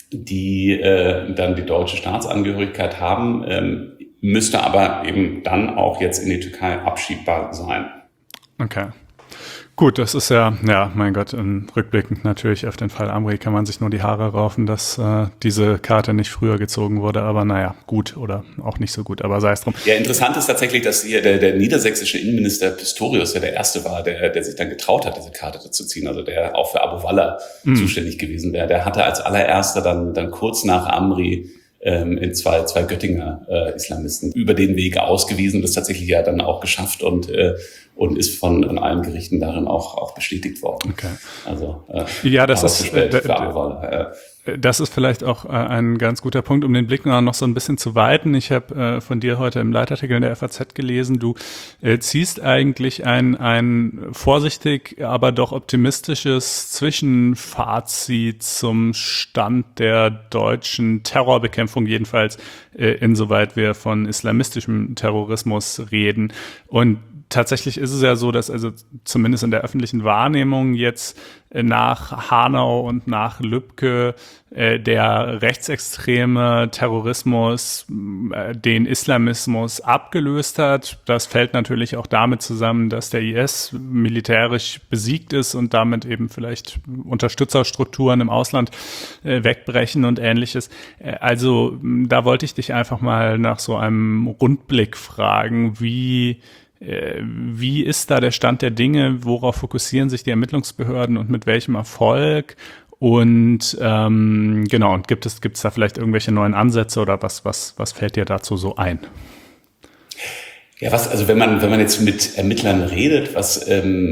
die äh, dann die deutsche Staatsangehörigkeit haben, ähm, müsste aber eben dann auch jetzt in die Türkei abschiebbar sein. Okay. Gut, das ist ja, ja, mein Gott, rückblickend natürlich auf den Fall Amri kann man sich nur die Haare raufen, dass äh, diese Karte nicht früher gezogen wurde, aber naja, gut oder auch nicht so gut, aber sei es drum. Ja, interessant ist tatsächlich, dass hier der, der niedersächsische Innenminister Pistorius ja der Erste war, der, der sich dann getraut hat, diese Karte zu ziehen, also der auch für Abu Wallah mhm. zuständig gewesen wäre. Der hatte als allererster dann, dann kurz nach Amri ähm, in zwei, zwei Göttinger äh, Islamisten über den Weg ausgewiesen, das tatsächlich ja dann auch geschafft und äh, und ist von, von allen Gerichten darin auch, auch bestätigt worden. Okay. Also, äh, ja, das ist, äh, d- d- das ist vielleicht auch äh, ein ganz guter Punkt, um den Blick noch so ein bisschen zu weiten. Ich habe äh, von dir heute im Leitartikel in der F A Z gelesen, du äh, ziehst eigentlich ein, ein vorsichtig, aber doch optimistisches Zwischenfazit zum Stand der deutschen Terrorbekämpfung, jedenfalls äh, insoweit wir von islamistischem Terrorismus reden. Und tatsächlich ist es ja so, dass also zumindest in der öffentlichen Wahrnehmung jetzt nach Hanau und nach Lübcke äh, der rechtsextreme Terrorismus äh, den Islamismus abgelöst hat. Das fällt natürlich auch damit zusammen, dass der I S militärisch besiegt ist und damit eben vielleicht Unterstützerstrukturen im Ausland äh, wegbrechen und Ähnliches. Äh, also da wollte ich dich einfach mal nach so einem Rundblick fragen, wie Wie ist da der Stand der Dinge? Worauf fokussieren sich die Ermittlungsbehörden und mit welchem Erfolg? Und ähm, genau, und gibt es gibt's da vielleicht irgendwelche neuen Ansätze oder was was was fällt dir dazu so ein? Ja, was also wenn man wenn man jetzt mit Ermittlern redet, was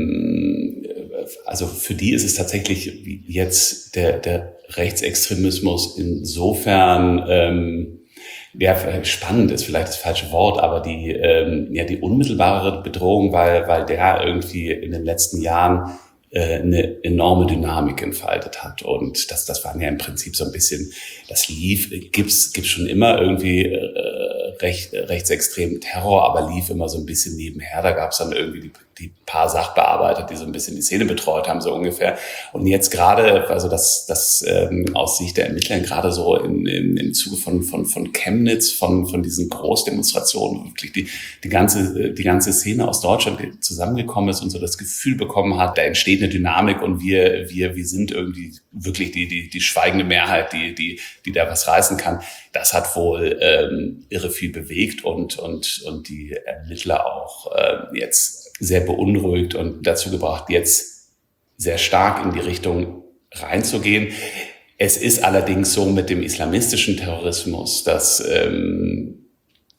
ähm, also für die ist es tatsächlich jetzt der der Rechtsextremismus insofern ähm, ja, spannend ist vielleicht das falsche Wort, aber die ähm, ja die unmittelbare Bedrohung, weil weil der irgendwie in den letzten Jahren äh, eine enorme Dynamik entfaltet hat und das das waren ja im Prinzip so ein bisschen, das lief gibt's gibt's schon immer irgendwie äh, recht rechtsextremen Terror, aber lief immer so ein bisschen nebenher. Da gab's dann irgendwie die, die paar Sachbearbeiter, die so ein bisschen die Szene betreut haben, so ungefähr. Und jetzt gerade, also das, das ähm, aus Sicht der Ermittler, gerade so in, in, im Zuge von, von, von Chemnitz, von, von diesen Großdemonstrationen, wirklich die, die ganze, die ganze Szene aus Deutschland zusammengekommen ist und so das Gefühl bekommen hat, da entsteht eine Dynamik und wir, wir, wir sind irgendwie wirklich die, die, die schweigende Mehrheit, die, die, die da was reißen kann. Das hat wohl ähm, irre viel bewegt und, und, und die Ermittler auch äh, jetzt sehr beunruhigt und dazu gebracht, jetzt sehr stark in die Richtung reinzugehen. Es ist allerdings so mit dem islamistischen Terrorismus, dass ähm,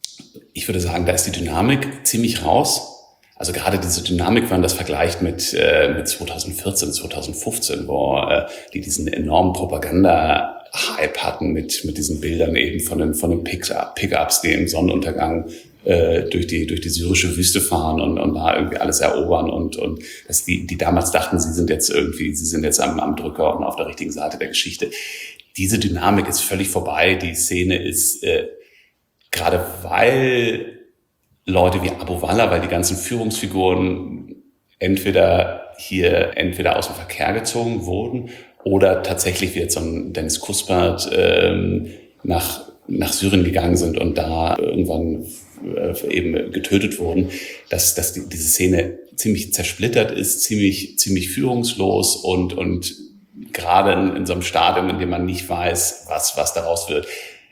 ich würde sagen, da ist die Dynamik ziemlich raus. Also gerade diese Dynamik, wenn man das vergleicht mit, äh, mit zweitausendvierzehn, zweitausendfünfzehn, wo äh, die diesen enormen Propaganda-Hype hatten mit, mit diesen Bildern eben von den, von den Pickups, die im Sonnenuntergang äh, durch die, durch die syrische Wüste fahren und, und da irgendwie alles erobern und, und dass die, die damals dachten, sie sind jetzt irgendwie, sie sind jetzt am, am Drücker und auf der richtigen Seite der Geschichte. Diese Dynamik ist völlig vorbei. Die Szene ist, äh, gerade weil Leute wie Abu Wallah, weil die ganzen Führungsfiguren entweder hier, entweder aus dem Verkehr gezogen wurden oder tatsächlich wie jetzt so ein Dennis Kuspert ähm, nach, nach Syrien gegangen sind und da irgendwann äh, eben getötet wurden, dass, dass die, diese Szene ziemlich zersplittert ist, ziemlich, ziemlich führungslos und, und gerade in, in so einem Stadium, in dem man nicht weiß, was, was daraus wird.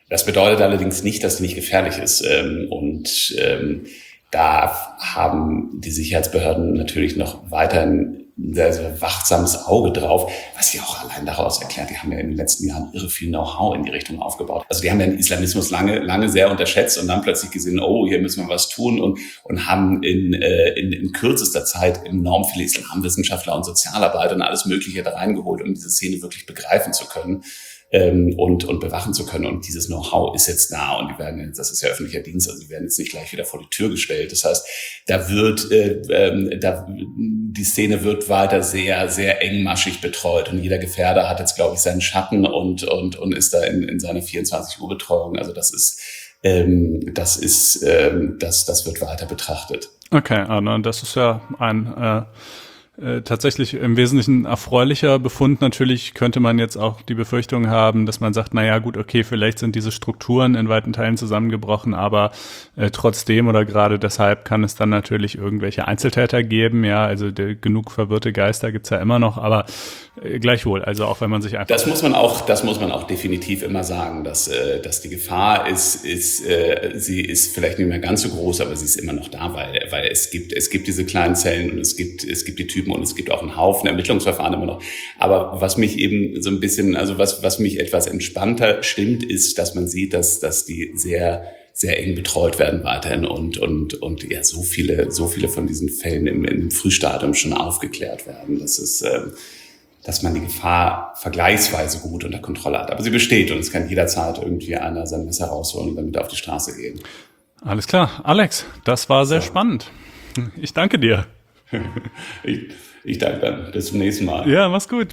Das bedeutet allerdings nicht, dass sie nicht gefährlich ist. Und da haben die Sicherheitsbehörden natürlich noch weiterhin ein sehr, sehr wachsames Auge drauf, was sie auch allein daraus erklärt. Die haben ja in den letzten Jahren irre viel Know-how in die Richtung aufgebaut. Also die haben ja den Islamismus lange, lange sehr unterschätzt und dann plötzlich gesehen, oh, hier müssen wir was tun und, und haben in, in, in kürzester Zeit enorm viele Islamwissenschaftler und Sozialarbeiter und alles Mögliche da reingeholt, um diese Szene wirklich begreifen zu können. Und, und bewachen zu können. Und dieses Know-how ist jetzt da und die werden jetzt, das ist ja öffentlicher Dienst, also die werden jetzt nicht gleich wieder vor die Tür gestellt. Das heißt, da wird, äh, äh, da, die Szene wird weiter sehr, sehr engmaschig betreut und jeder Gefährder hat jetzt, glaube ich, seinen Schatten und, und, und ist da in, in seiner vierundzwanzig Uhr Betreuung. Also das ist, ähm, das ist, ähm, das, das wird weiter betrachtet. Okay, Anna, das ist ja ein, äh Äh, tatsächlich im Wesentlichen erfreulicher Befund. Natürlich könnte man jetzt auch die Befürchtung haben, dass man sagt, na ja, gut, okay, vielleicht sind diese Strukturen in weiten Teilen zusammengebrochen, aber äh, trotzdem oder gerade deshalb kann es dann natürlich irgendwelche Einzeltäter geben. Ja, also der, genug verwirrte Geister gibt's ja immer noch, aber äh, gleichwohl, also auch wenn man sich einfach... Das muss man auch, das muss man auch definitiv immer sagen, dass, äh, dass die Gefahr ist, ist äh, sie ist vielleicht nicht mehr ganz so groß, aber sie ist immer noch da, weil, weil es gibt, es gibt diese kleinen Zellen und es gibt, es gibt die Typen und es gibt auch einen Haufen Ermittlungsverfahren immer noch. Aber was mich eben so ein bisschen, also was, was mich etwas entspannter stimmt, ist, dass man sieht, dass, dass die sehr, sehr eng betreut werden weiterhin und, und, und ja, so viele, so viele von diesen Fällen im, im Frühstadium schon aufgeklärt werden. Das ist, ähm, dass man die Gefahr vergleichsweise gut unter Kontrolle hat. Aber sie besteht und es kann jederzeit irgendwie einer sein Messer rausholen und damit auf die Straße gehen. Alles klar. Alex, das war sehr so spannend. Ich danke dir. Ich, ich danke dann. Bis zum nächsten Mal. Ja, mach's gut.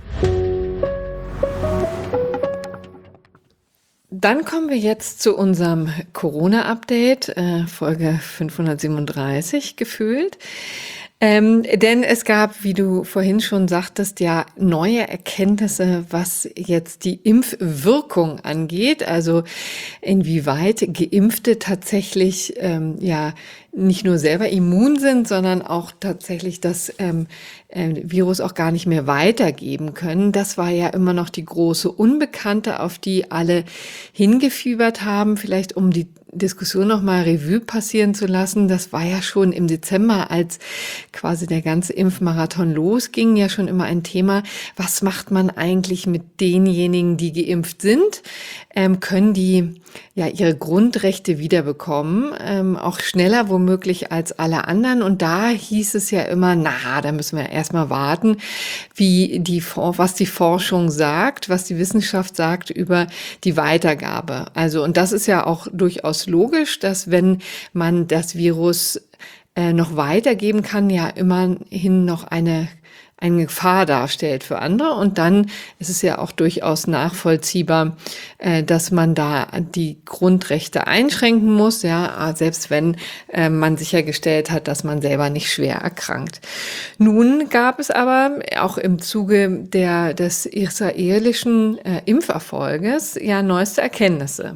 Dann kommen wir jetzt zu unserem Corona-Update, äh, Folge fünfhundertsiebenunddreißig gefühlt. Ähm, denn es gab, wie du vorhin schon sagtest, ja neue Erkenntnisse, was jetzt die Impfwirkung angeht. Also inwieweit Geimpfte tatsächlich ähm, ja nicht nur selber immun sind, sondern auch tatsächlich das ähm, äh, Virus auch gar nicht mehr weitergeben können. Das war ja immer noch die große Unbekannte, auf die alle hingefiebert haben, vielleicht um die Diskussion noch mal Revue passieren zu lassen. Das war ja schon im Dezember, als quasi der ganze Impfmarathon losging, ja schon immer ein Thema. Was macht man eigentlich mit denjenigen, die geimpft sind? Ähm, können die ja ihre Grundrechte wiederbekommen, ähm, auch schneller womöglich als alle anderen? Und da hieß es ja immer, na, da müssen wir erstmal warten, wie die, was die Forschung sagt, was die Wissenschaft sagt über die Weitergabe. Also, und das ist ja auch durchaus logisch, dass wenn man das Virus äh, noch weitergeben kann, ja immerhin noch eine eine Gefahr darstellt für andere. Und dann ist es ja auch durchaus nachvollziehbar, äh, dass man da die Grundrechte einschränken muss, ja, selbst wenn äh, man sichergestellt hat, dass man selber nicht schwer erkrankt. Nun gab es aber auch im Zuge der, des israelischen äh, Impferfolges ja neueste Erkenntnisse.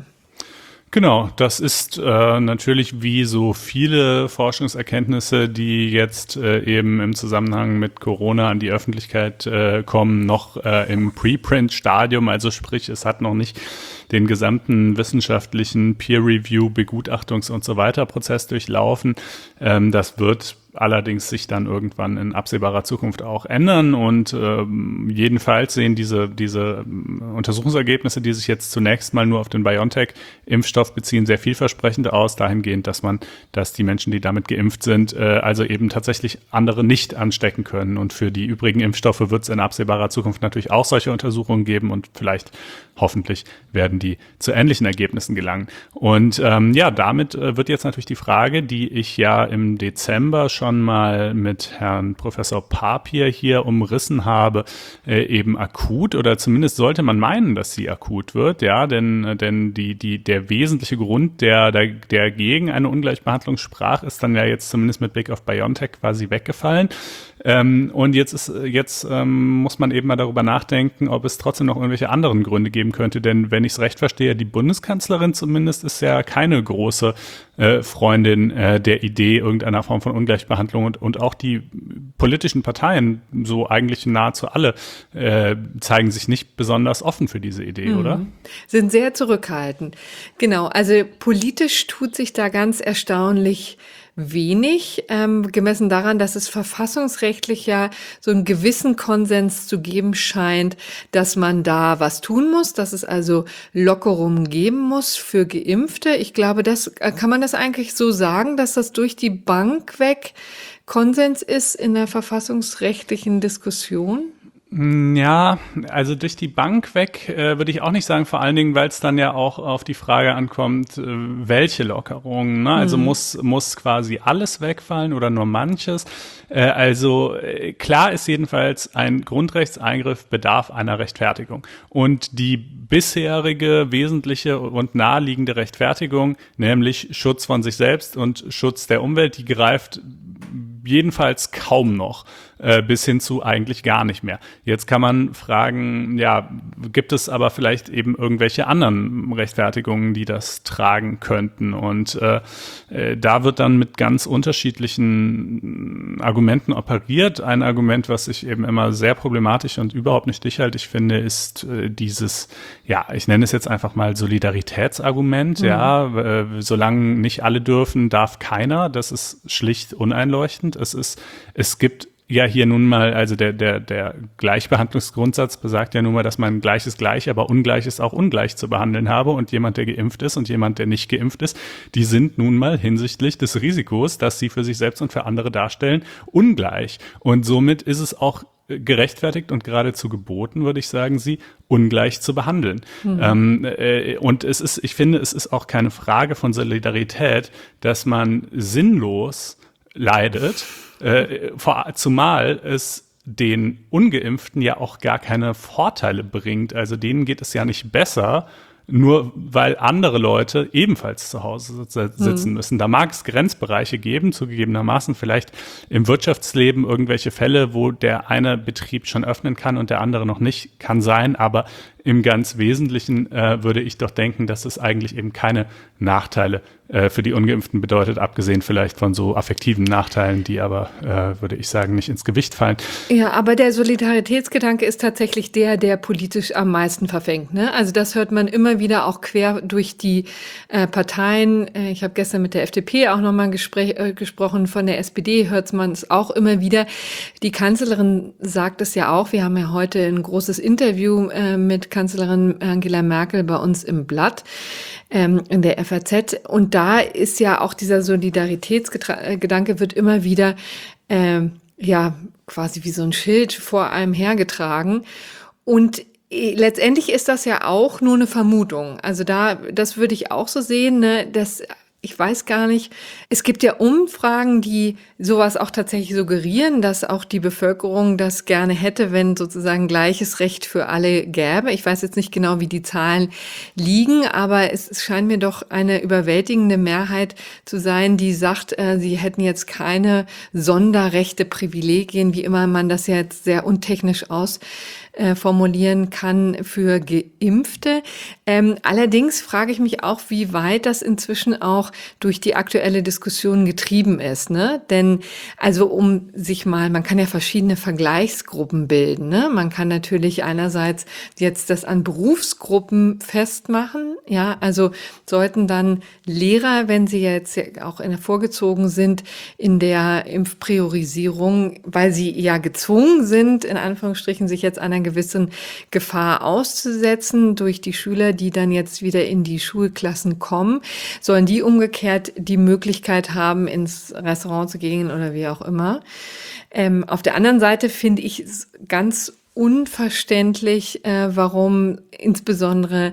Genau, das ist äh, natürlich wie so viele Forschungserkenntnisse, die jetzt äh, eben im Zusammenhang mit Corona an die Öffentlichkeit äh, kommen, noch äh, im Preprint-Stadium, also sprich, es hat noch nicht den gesamten wissenschaftlichen Peer-Review, Begutachtungs- und so weiter Prozess durchlaufen. Ähm, das wird allerdings sich dann irgendwann in absehbarer Zukunft auch ändern und ähm, jedenfalls sehen diese diese Untersuchungsergebnisse, die sich jetzt zunächst mal nur auf den BioNTech-Impfstoff beziehen, sehr vielversprechend aus, dahingehend, dass man, dass die Menschen, die damit geimpft sind, äh, also eben tatsächlich andere nicht anstecken können und für die übrigen Impfstoffe wird es in absehbarer Zukunft natürlich auch solche Untersuchungen geben und vielleicht hoffentlich werden die zu ähnlichen Ergebnissen gelangen. Und ähm, ja, damit äh, wird jetzt natürlich die Frage, die ich ja im Dezember schon mal mit Herrn Professor Papier hier umrissen habe, äh, eben akut oder zumindest sollte man meinen, dass sie akut wird, ja, denn denn die die der wesentliche Grund, der der, der gegen eine Ungleichbehandlung sprach, ist dann ja jetzt zumindest mit Blick auf BioNTech quasi weggefallen. Ähm, und jetzt ist jetzt ähm, muss man eben mal darüber nachdenken, ob es trotzdem noch irgendwelche anderen Gründe geben könnte, denn wenn ich es recht verstehe, die Bundeskanzlerin zumindest ist ja keine große äh, Freundin äh, der Idee irgendeiner Form von Ungleichbehandlung und, und auch die politischen Parteien, so eigentlich nahezu alle, äh, zeigen sich nicht besonders offen für diese Idee, mhm. oder? Sind sehr zurückhaltend. Genau, also politisch tut sich da ganz erstaunlich wenig, ähm, gemessen daran, dass es verfassungsrechtlich ja so einen gewissen Konsens zu geben scheint, dass man da was tun muss, dass es also Lockerungen geben muss für Geimpfte. Ich glaube, das kann man das eigentlich so sagen, dass das durch die Bank weg Konsens ist in der verfassungsrechtlichen Diskussion? Ja, also durch die Bank weg äh, würde ich auch nicht sagen, vor allen Dingen, weil es dann ja auch auf die Frage ankommt, äh, welche Lockerungen, ne? Also mhm. muss muss quasi alles wegfallen oder nur manches? Äh, also äh, klar ist jedenfalls, ein Grundrechtseingriff bedarf einer Rechtfertigung. Und die bisherige, wesentliche und naheliegende Rechtfertigung, nämlich Schutz von sich selbst und Schutz der Umwelt, die greift jedenfalls kaum noch, äh, bis hin zu eigentlich gar nicht mehr. Jetzt kann man fragen, ja, gibt es aber vielleicht eben irgendwelche anderen Rechtfertigungen, die das tragen könnten? Und äh, äh, da wird dann mit ganz unterschiedlichen Argumenten operiert. Ein Argument, was ich eben immer sehr problematisch und überhaupt nicht stichhaltig finde, ist äh, dieses, ja, ich nenne es jetzt einfach mal Solidaritätsargument. Mhm. Ja, äh, solange nicht alle dürfen, darf keiner. Das ist schlicht uneinleuchtend. Es ist, es gibt ja hier nun mal, also der, der, der Gleichbehandlungsgrundsatz besagt ja nun mal, dass man Gleiches gleich, aber Ungleiches auch ungleich zu behandeln habe, und jemand, der geimpft ist und jemand, der nicht geimpft ist, die sind nun mal hinsichtlich des Risikos, das sie für sich selbst und für andere darstellen, ungleich. Und somit ist es auch gerechtfertigt und geradezu geboten, würde ich sagen, sie ungleich zu behandeln. Mhm. Ähm, äh, und es ist, ich finde, es ist auch keine Frage von Solidarität, dass man sinnlos leidet, äh, vor, zumal es den Ungeimpften ja auch gar keine Vorteile bringt. Also denen geht es ja nicht besser, nur weil andere Leute ebenfalls zu Hause sitzen müssen. Mhm. Da mag es Grenzbereiche geben, zugegebenermaßen vielleicht im Wirtschaftsleben irgendwelche Fälle, wo der eine Betrieb schon öffnen kann und der andere noch nicht, kann sein, aber im ganz Wesentlichen äh, würde ich doch denken, dass es eigentlich eben keine Nachteile äh, für die Ungeimpften bedeutet, abgesehen vielleicht von so affektiven Nachteilen, die aber, äh, würde ich sagen, nicht ins Gewicht fallen. Ja, aber der Solidaritätsgedanke ist tatsächlich der, der politisch am meisten verfängt, ne? Also das hört man immer wieder auch quer durch die äh, Parteien. Äh, ich habe gestern mit der F D P auch nochmal ein Gespräch äh, gesprochen, von der S P D hört man es auch immer wieder. Die Kanzlerin sagt es ja auch, wir haben ja heute ein großes Interview äh, mit Kanzlerin Angela Merkel bei uns im Blatt, ähm, in der F A Z. Und da ist ja auch dieser Solidaritätsgedanke wird immer wieder, ähm, ja, quasi wie so ein Schild vor einem hergetragen. Und letztendlich ist das ja auch nur eine Vermutung. Also da, das würde ich auch so sehen, ne, dass ich weiß gar nicht, es gibt ja Umfragen, die sowas auch tatsächlich suggerieren, dass auch die Bevölkerung das gerne hätte, wenn sozusagen gleiches Recht für alle gäbe. Ich weiß jetzt nicht genau, wie die Zahlen liegen, aber es scheint mir doch eine überwältigende Mehrheit zu sein, die sagt, äh, sie hätten jetzt keine Sonderrechte, Privilegien, wie immer man das jetzt sehr untechnisch aus Äh, formulieren kann für Geimpfte. Ähm, allerdings frage ich mich auch, wie weit das inzwischen auch durch die aktuelle Diskussion getrieben ist, ne? Denn also um sich mal, man kann ja verschiedene Vergleichsgruppen bilden, ne? Man kann natürlich einerseits jetzt das an Berufsgruppen festmachen, ja, also sollten dann Lehrer, wenn sie jetzt auch hervorgezogen sind in der Impfpriorisierung, weil sie ja gezwungen sind, in Anführungsstrichen, sich jetzt einer gewissen Gefahr auszusetzen durch die Schüler, die dann jetzt wieder in die Schulklassen kommen, sollen die umgekehrt die Möglichkeit haben, ins Restaurant zu gehen oder wie auch immer. Ähm, auf der anderen Seite finde ich es ganz unverständlich, äh, warum insbesondere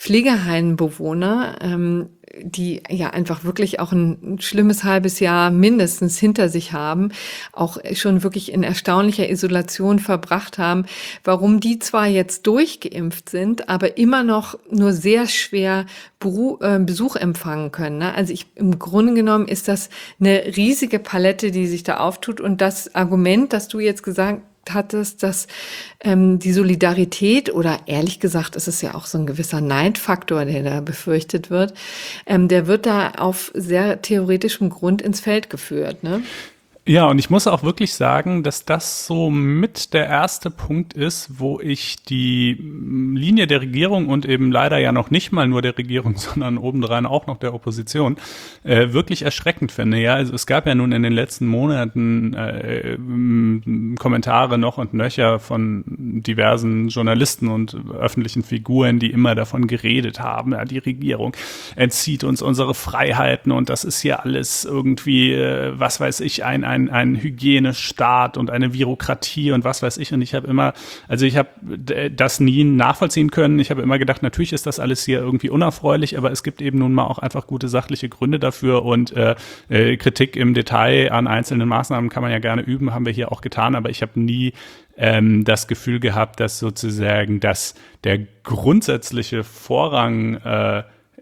Pflegeheimenbewohner, ähm, die ja einfach wirklich auch ein schlimmes halbes Jahr mindestens hinter sich haben, auch schon wirklich in erstaunlicher Isolation verbracht haben, warum die zwar jetzt durchgeimpft sind, aber immer noch nur sehr schwer Beru- äh, Besuch empfangen können, ne? Also ich, im Grunde genommen ist das eine riesige Palette, die sich da auftut, und das Argument, das du jetzt gesagt hattest, dass ähm, die Solidarität oder ehrlich gesagt ist es ja auch so ein gewisser Neidfaktor, der da befürchtet wird, ähm, der wird da auf sehr theoretischem Grund ins Feld geführt, ne? Ja, und ich muss auch wirklich sagen, dass das so mit der erste Punkt ist, wo ich die Linie der Regierung und eben leider ja noch nicht mal nur der Regierung, sondern obendrein auch noch der Opposition, äh, wirklich erschreckend finde. Ja, also es gab ja nun in den letzten Monaten äh, Kommentare noch und nöcher von diversen Journalisten und öffentlichen Figuren, die immer davon geredet haben, ja, die Regierung entzieht uns unsere Freiheiten und das ist hier alles irgendwie, äh, was weiß ich, ein, ein Ein, ein Hygienestaat und eine Bürokratie und was weiß ich. Und ich habe immer, also ich habe das nie nachvollziehen können. Ich habe immer gedacht, natürlich ist das alles hier irgendwie unerfreulich, aber es gibt eben nun mal auch einfach gute sachliche Gründe dafür. Und äh, äh, Kritik im Detail an einzelnen Maßnahmen kann man ja gerne üben, haben wir hier auch getan. Aber ich habe nie ähm, das Gefühl gehabt, dass sozusagen dass der grundsätzliche Vorrang äh,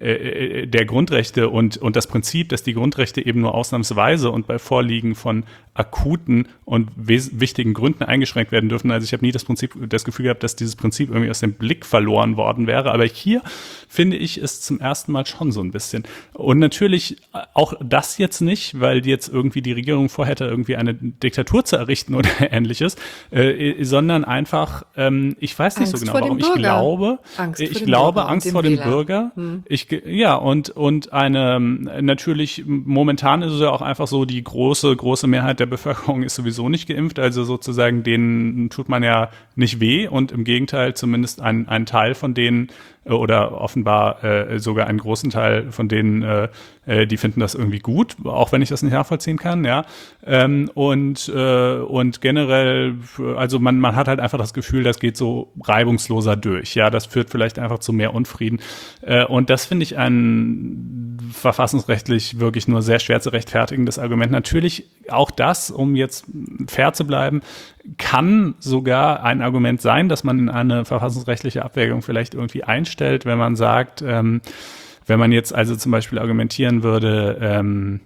der Grundrechte und, und das Prinzip, dass die Grundrechte eben nur ausnahmsweise und bei Vorliegen von akuten und wes- wichtigen Gründen eingeschränkt werden dürfen. Also ich habe nie das Prinzip, das Gefühl gehabt, dass dieses Prinzip irgendwie aus dem Blick verloren worden wäre. Aber hier finde ich es zum ersten Mal schon so ein bisschen. Und natürlich auch das jetzt nicht, weil jetzt irgendwie die Regierung vorhätte, irgendwie eine Diktatur zu errichten oder ähnliches, äh, sondern einfach, ähm, ich weiß nicht Angst so genau, warum. Ich glaube, Angst ich vor glaube, Bürger Angst und vor dem dem Wähler. Bürger. Hm. Ich, ja, und, und eine, natürlich, momentan ist es ja auch einfach so, die große, große Mehrheit der Bevölkerung ist sowieso nicht geimpft, also sozusagen denen tut man ja nicht weh und im Gegenteil zumindest ein, ein Teil von denen oder offenbar äh, sogar einen großen Teil von denen, äh, die finden das irgendwie gut, auch wenn ich das nicht nachvollziehen kann, ja. Ähm, und äh, und generell, also man man hat halt einfach das Gefühl, das geht so reibungsloser durch, ja. Das führt vielleicht einfach zu mehr Unfrieden. Äh, und das finde ich ein verfassungsrechtlich wirklich nur sehr schwer zu rechtfertigendes Argument. Natürlich auch das, um jetzt fair zu bleiben, kann sogar ein Argument sein, dass man in eine verfassungsrechtliche Abwägung vielleicht irgendwie einstellt, wenn man sagt, ähm, wenn man jetzt also zum Beispiel argumentieren würde, ähm,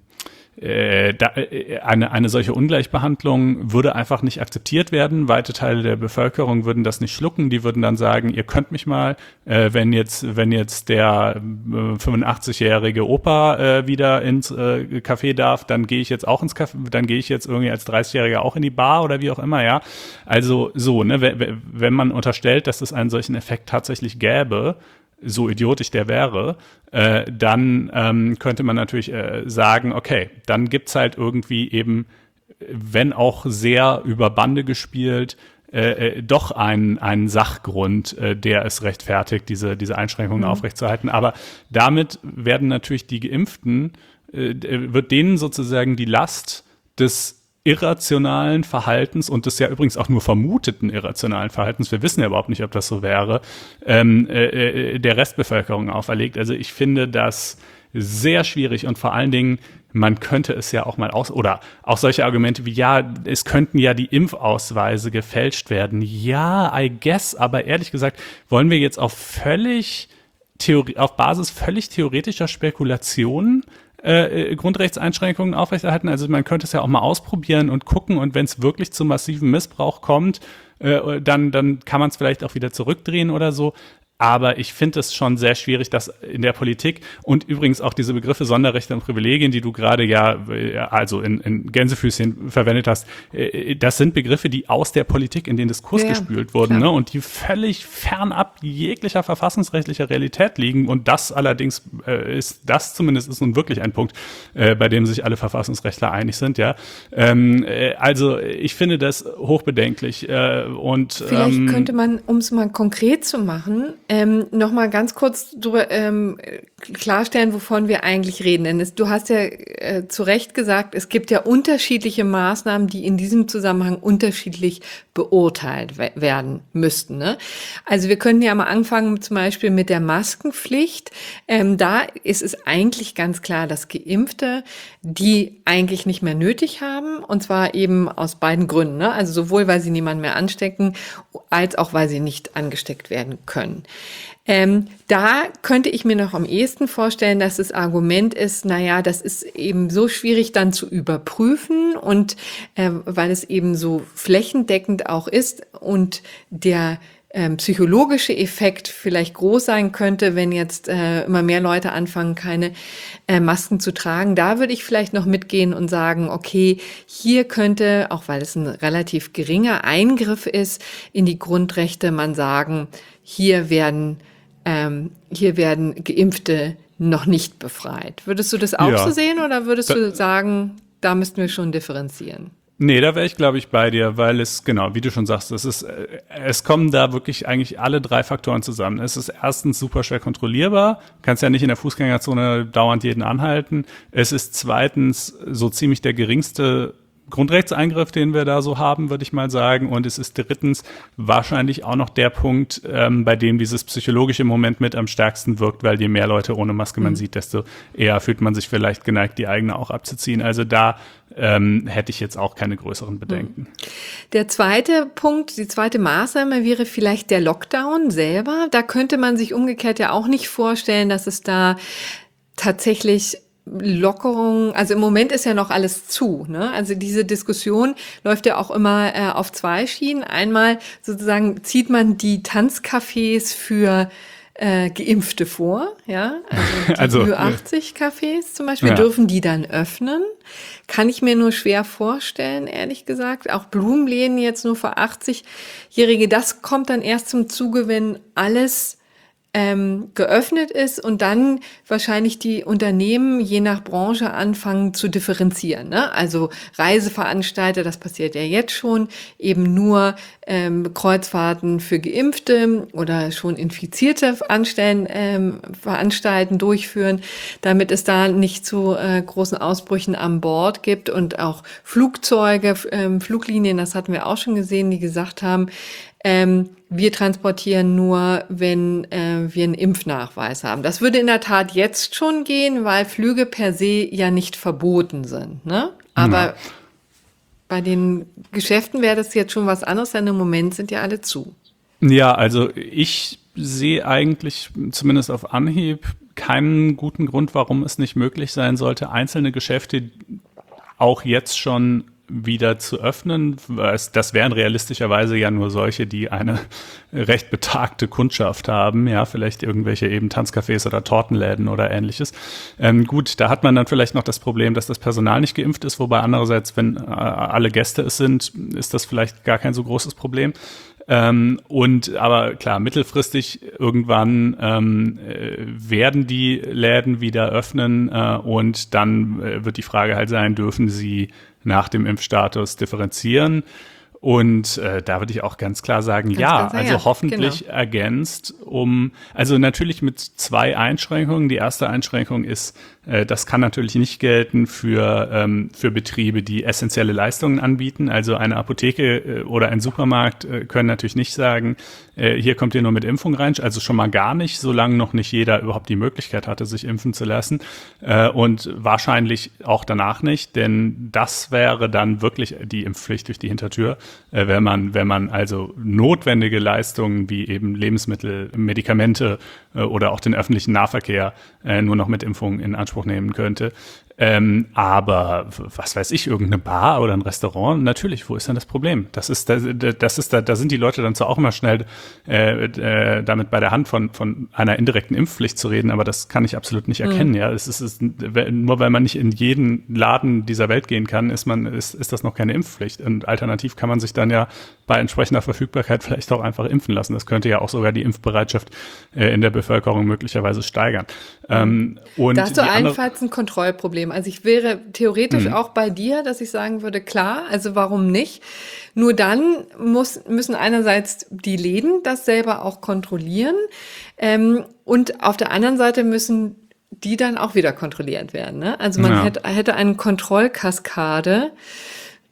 äh, da, äh, eine, eine solche Ungleichbehandlung würde einfach nicht akzeptiert werden. Weite Teile der Bevölkerung würden das nicht schlucken. Die würden dann sagen, ihr könnt mich mal, äh, wenn jetzt, wenn jetzt der äh, fünfundachtzigjährige Opa äh, wieder ins äh, Café darf, dann gehe ich jetzt auch ins Café, dann gehe ich jetzt irgendwie als dreißigjähriger auch in die Bar oder wie auch immer, ja. Also so, ne, wenn, wenn man unterstellt, dass es einen solchen Effekt tatsächlich gäbe, so idiotisch der wäre, äh, dann ähm, könnte man natürlich äh, sagen, okay, dann gibt's halt irgendwie eben, wenn auch sehr über Bande gespielt, äh, äh, doch einen, einen Sachgrund, äh, der es rechtfertigt, diese, diese Einschränkungen mhm. aufrechtzuerhalten. Aber damit werden natürlich die Geimpften, äh, wird denen sozusagen die Last des irrationalen Verhaltens und des ja übrigens auch nur vermuteten irrationalen Verhaltens, wir wissen ja überhaupt nicht, ob das so wäre, ähm, äh, der Restbevölkerung auferlegt. Also ich finde das sehr schwierig und vor allen Dingen, man könnte es ja auch mal aus, oder auch solche Argumente wie, ja, es könnten ja die Impfausweise gefälscht werden. Ja, I guess, aber ehrlich gesagt, wollen wir jetzt auf völlig, Theorie, auf Basis völlig theoretischer Spekulationen Äh, Grundrechtseinschränkungen aufrechterhalten. Also man könnte es ja auch mal ausprobieren und gucken und wenn es wirklich zu massivem Missbrauch kommt, äh, dann, dann kann man es vielleicht auch wieder zurückdrehen oder so. Aber ich finde es schon sehr schwierig, dass in der Politik und übrigens auch diese Begriffe Sonderrechte und Privilegien, die du gerade ja also in, in Gänsefüßchen verwendet hast, das sind Begriffe, die aus der Politik in den Diskurs ja, gespült wurden, ne? Und die völlig fernab jeglicher verfassungsrechtlicher Realität liegen. Und das allerdings äh, ist, das zumindest ist nun wirklich ein Punkt, äh, bei dem sich alle Verfassungsrechtler einig sind, ja. Ähm, äh, also ich finde das hochbedenklich. Äh, und Vielleicht ähm, könnte man, um es mal konkret zu machen, Ähm, noch mal ganz kurz drüber, ähm, klarstellen, wovon wir eigentlich reden. Denn es, du hast ja äh, zu Recht gesagt, es gibt ja unterschiedliche Maßnahmen, die in diesem Zusammenhang unterschiedlich beurteilt we- werden müssten. Ne? Also wir können ja mal anfangen zum Beispiel mit der Maskenpflicht. Ähm, da ist es eigentlich ganz klar, dass Geimpfte die eigentlich nicht mehr nötig haben. Und zwar eben aus beiden Gründen. Ne? Also sowohl, weil sie niemanden mehr anstecken, als auch, weil sie nicht angesteckt werden können. Ähm, da könnte ich mir noch am ehesten vorstellen, dass das Argument ist, naja, das ist eben so schwierig dann zu überprüfen und äh, weil es eben so flächendeckend auch ist und der ähm, psychologische Effekt vielleicht groß sein könnte, wenn jetzt äh, immer mehr Leute anfangen, keine äh, Masken zu tragen. Da würde ich vielleicht noch mitgehen und sagen, okay, hier könnte, auch weil es ein relativ geringer Eingriff ist in die Grundrechte, man sagen, hier werden Ähm, hier werden Geimpfte noch nicht befreit. Würdest du das auch Ja. so sehen oder würdest Da- du sagen, da müssten wir schon differenzieren? Nee, da wäre ich, glaube ich, bei dir, weil es, genau, wie du schon sagst, es ist, äh, es kommen da wirklich eigentlich alle drei Faktoren zusammen. Es ist erstens super schwer kontrollierbar. Du kannst ja nicht in der Fußgängerzone dauernd jeden anhalten. Es ist zweitens so ziemlich der geringste Grundrechtseingriff, den wir da so haben, würde ich mal sagen. Und es ist drittens wahrscheinlich auch noch der Punkt, ähm, bei dem dieses psychologische Moment mit am stärksten wirkt, weil je mehr Leute ohne Maske man mhm. sieht, desto eher fühlt man sich vielleicht geneigt, die eigene auch abzuziehen. Also da ähm, hätte ich jetzt auch keine größeren Bedenken. Der zweite Punkt, die zweite Maßnahme wäre vielleicht der Lockdown selber. Da könnte man sich umgekehrt ja auch nicht vorstellen, dass es da tatsächlich Lockerung, also im Moment ist ja noch alles zu, ne? Also diese Diskussion läuft ja auch immer äh, auf zwei Schienen. Einmal sozusagen zieht man die Tanzcafés für äh, Geimpfte vor, ja, also die Also, Ü achtzig Cafés zum Beispiel, ja. dürfen die dann öffnen? Kann ich mir nur schwer vorstellen, ehrlich gesagt. Auch Blumenläden jetzt nur für achtzig-Jährige, das kommt dann erst zum Zuge, wenn alles Ähm, geöffnet ist und dann wahrscheinlich die Unternehmen je nach Branche anfangen zu differenzieren, ne? Also Reiseveranstalter, das passiert ja jetzt schon, eben nur ähm, Kreuzfahrten für Geimpfte oder schon Infizierte anstellen, ähm, veranstalten, durchführen, damit es da nicht zu äh, großen Ausbrüchen an Bord gibt und auch Flugzeuge, ähm, Fluglinien, das hatten wir auch schon gesehen, die gesagt haben, ähm, wir transportieren nur, wenn äh, wir einen Impfnachweis haben. Das würde in der Tat jetzt schon gehen, weil Flüge per se ja nicht verboten sind, ne? Aber ja. Bei den Geschäften wäre das jetzt schon was anderes, denn im Moment sind ja alle zu. Ja, also ich sehe eigentlich zumindest auf Anhieb keinen guten Grund, warum es nicht möglich sein sollte, einzelne Geschäfte auch jetzt schon wieder zu öffnen. Das wären realistischerweise ja nur solche, die eine recht betagte Kundschaft haben, ja, vielleicht irgendwelche eben Tanzcafés oder Tortenläden oder ähnliches. Ähm, gut, da hat man dann vielleicht noch das Problem, dass das Personal nicht geimpft ist, wobei andererseits, wenn äh, alle Gäste es sind, ist das vielleicht gar kein so großes Problem. Ähm, und aber klar, mittelfristig irgendwann ähm, äh, werden die Läden wieder öffnen äh, und dann äh, wird die Frage halt sein, dürfen sie nach dem Impfstatus differenzieren? Und äh, da würde ich auch ganz klar sagen, ganz ja, also ja, hoffentlich genau. ergänzt um, also natürlich mit zwei Einschränkungen. Die erste Einschränkung ist, äh, das kann natürlich nicht gelten für ähm, für Betriebe, die essentielle Leistungen anbieten. Also eine Apotheke äh, oder ein Supermarkt äh, können natürlich nicht sagen, äh, hier kommt ihr nur mit Impfung rein. Also schon mal gar nicht, solange noch nicht jeder überhaupt die Möglichkeit hatte, sich impfen zu lassen. Äh, und wahrscheinlich auch danach nicht, denn das wäre dann wirklich die Impfpflicht durch die Hintertür. Wenn man, wenn man also notwendige Leistungen wie eben Lebensmittel, Medikamente äh, oder auch den öffentlichen Nahverkehr äh, nur noch mit Impfung in Anspruch nehmen könnte. Ähm, aber was weiß ich, irgendeine Bar oder ein Restaurant, natürlich, wo ist denn das Problem? Das ist, das, das ist, da, da sind die Leute dann zwar auch immer schnell äh, äh, damit bei der Hand von von einer indirekten Impfpflicht zu reden, aber das kann ich absolut nicht erkennen. Mhm. Ja, es ist, es ist nur, weil man nicht in jeden Laden dieser Welt gehen kann, ist man ist ist das noch keine Impfpflicht. Und alternativ kann man sich dann ja bei entsprechender Verfügbarkeit vielleicht auch einfach impfen lassen. Das könnte ja auch sogar die Impfbereitschaft äh, in der Bevölkerung möglicherweise steigern. Ähm, und da hast du allenfalls ein Kontrollproblem. Also ich wäre theoretisch mhm. auch bei dir, dass ich sagen würde, klar, also warum nicht? Nur dann muss, müssen einerseits die Läden das selber auch kontrollieren ähm, und auf der anderen Seite müssen die dann auch wieder kontrolliert werden. Ne? Also man ja. hätte, hätte eine Kontrollkaskade,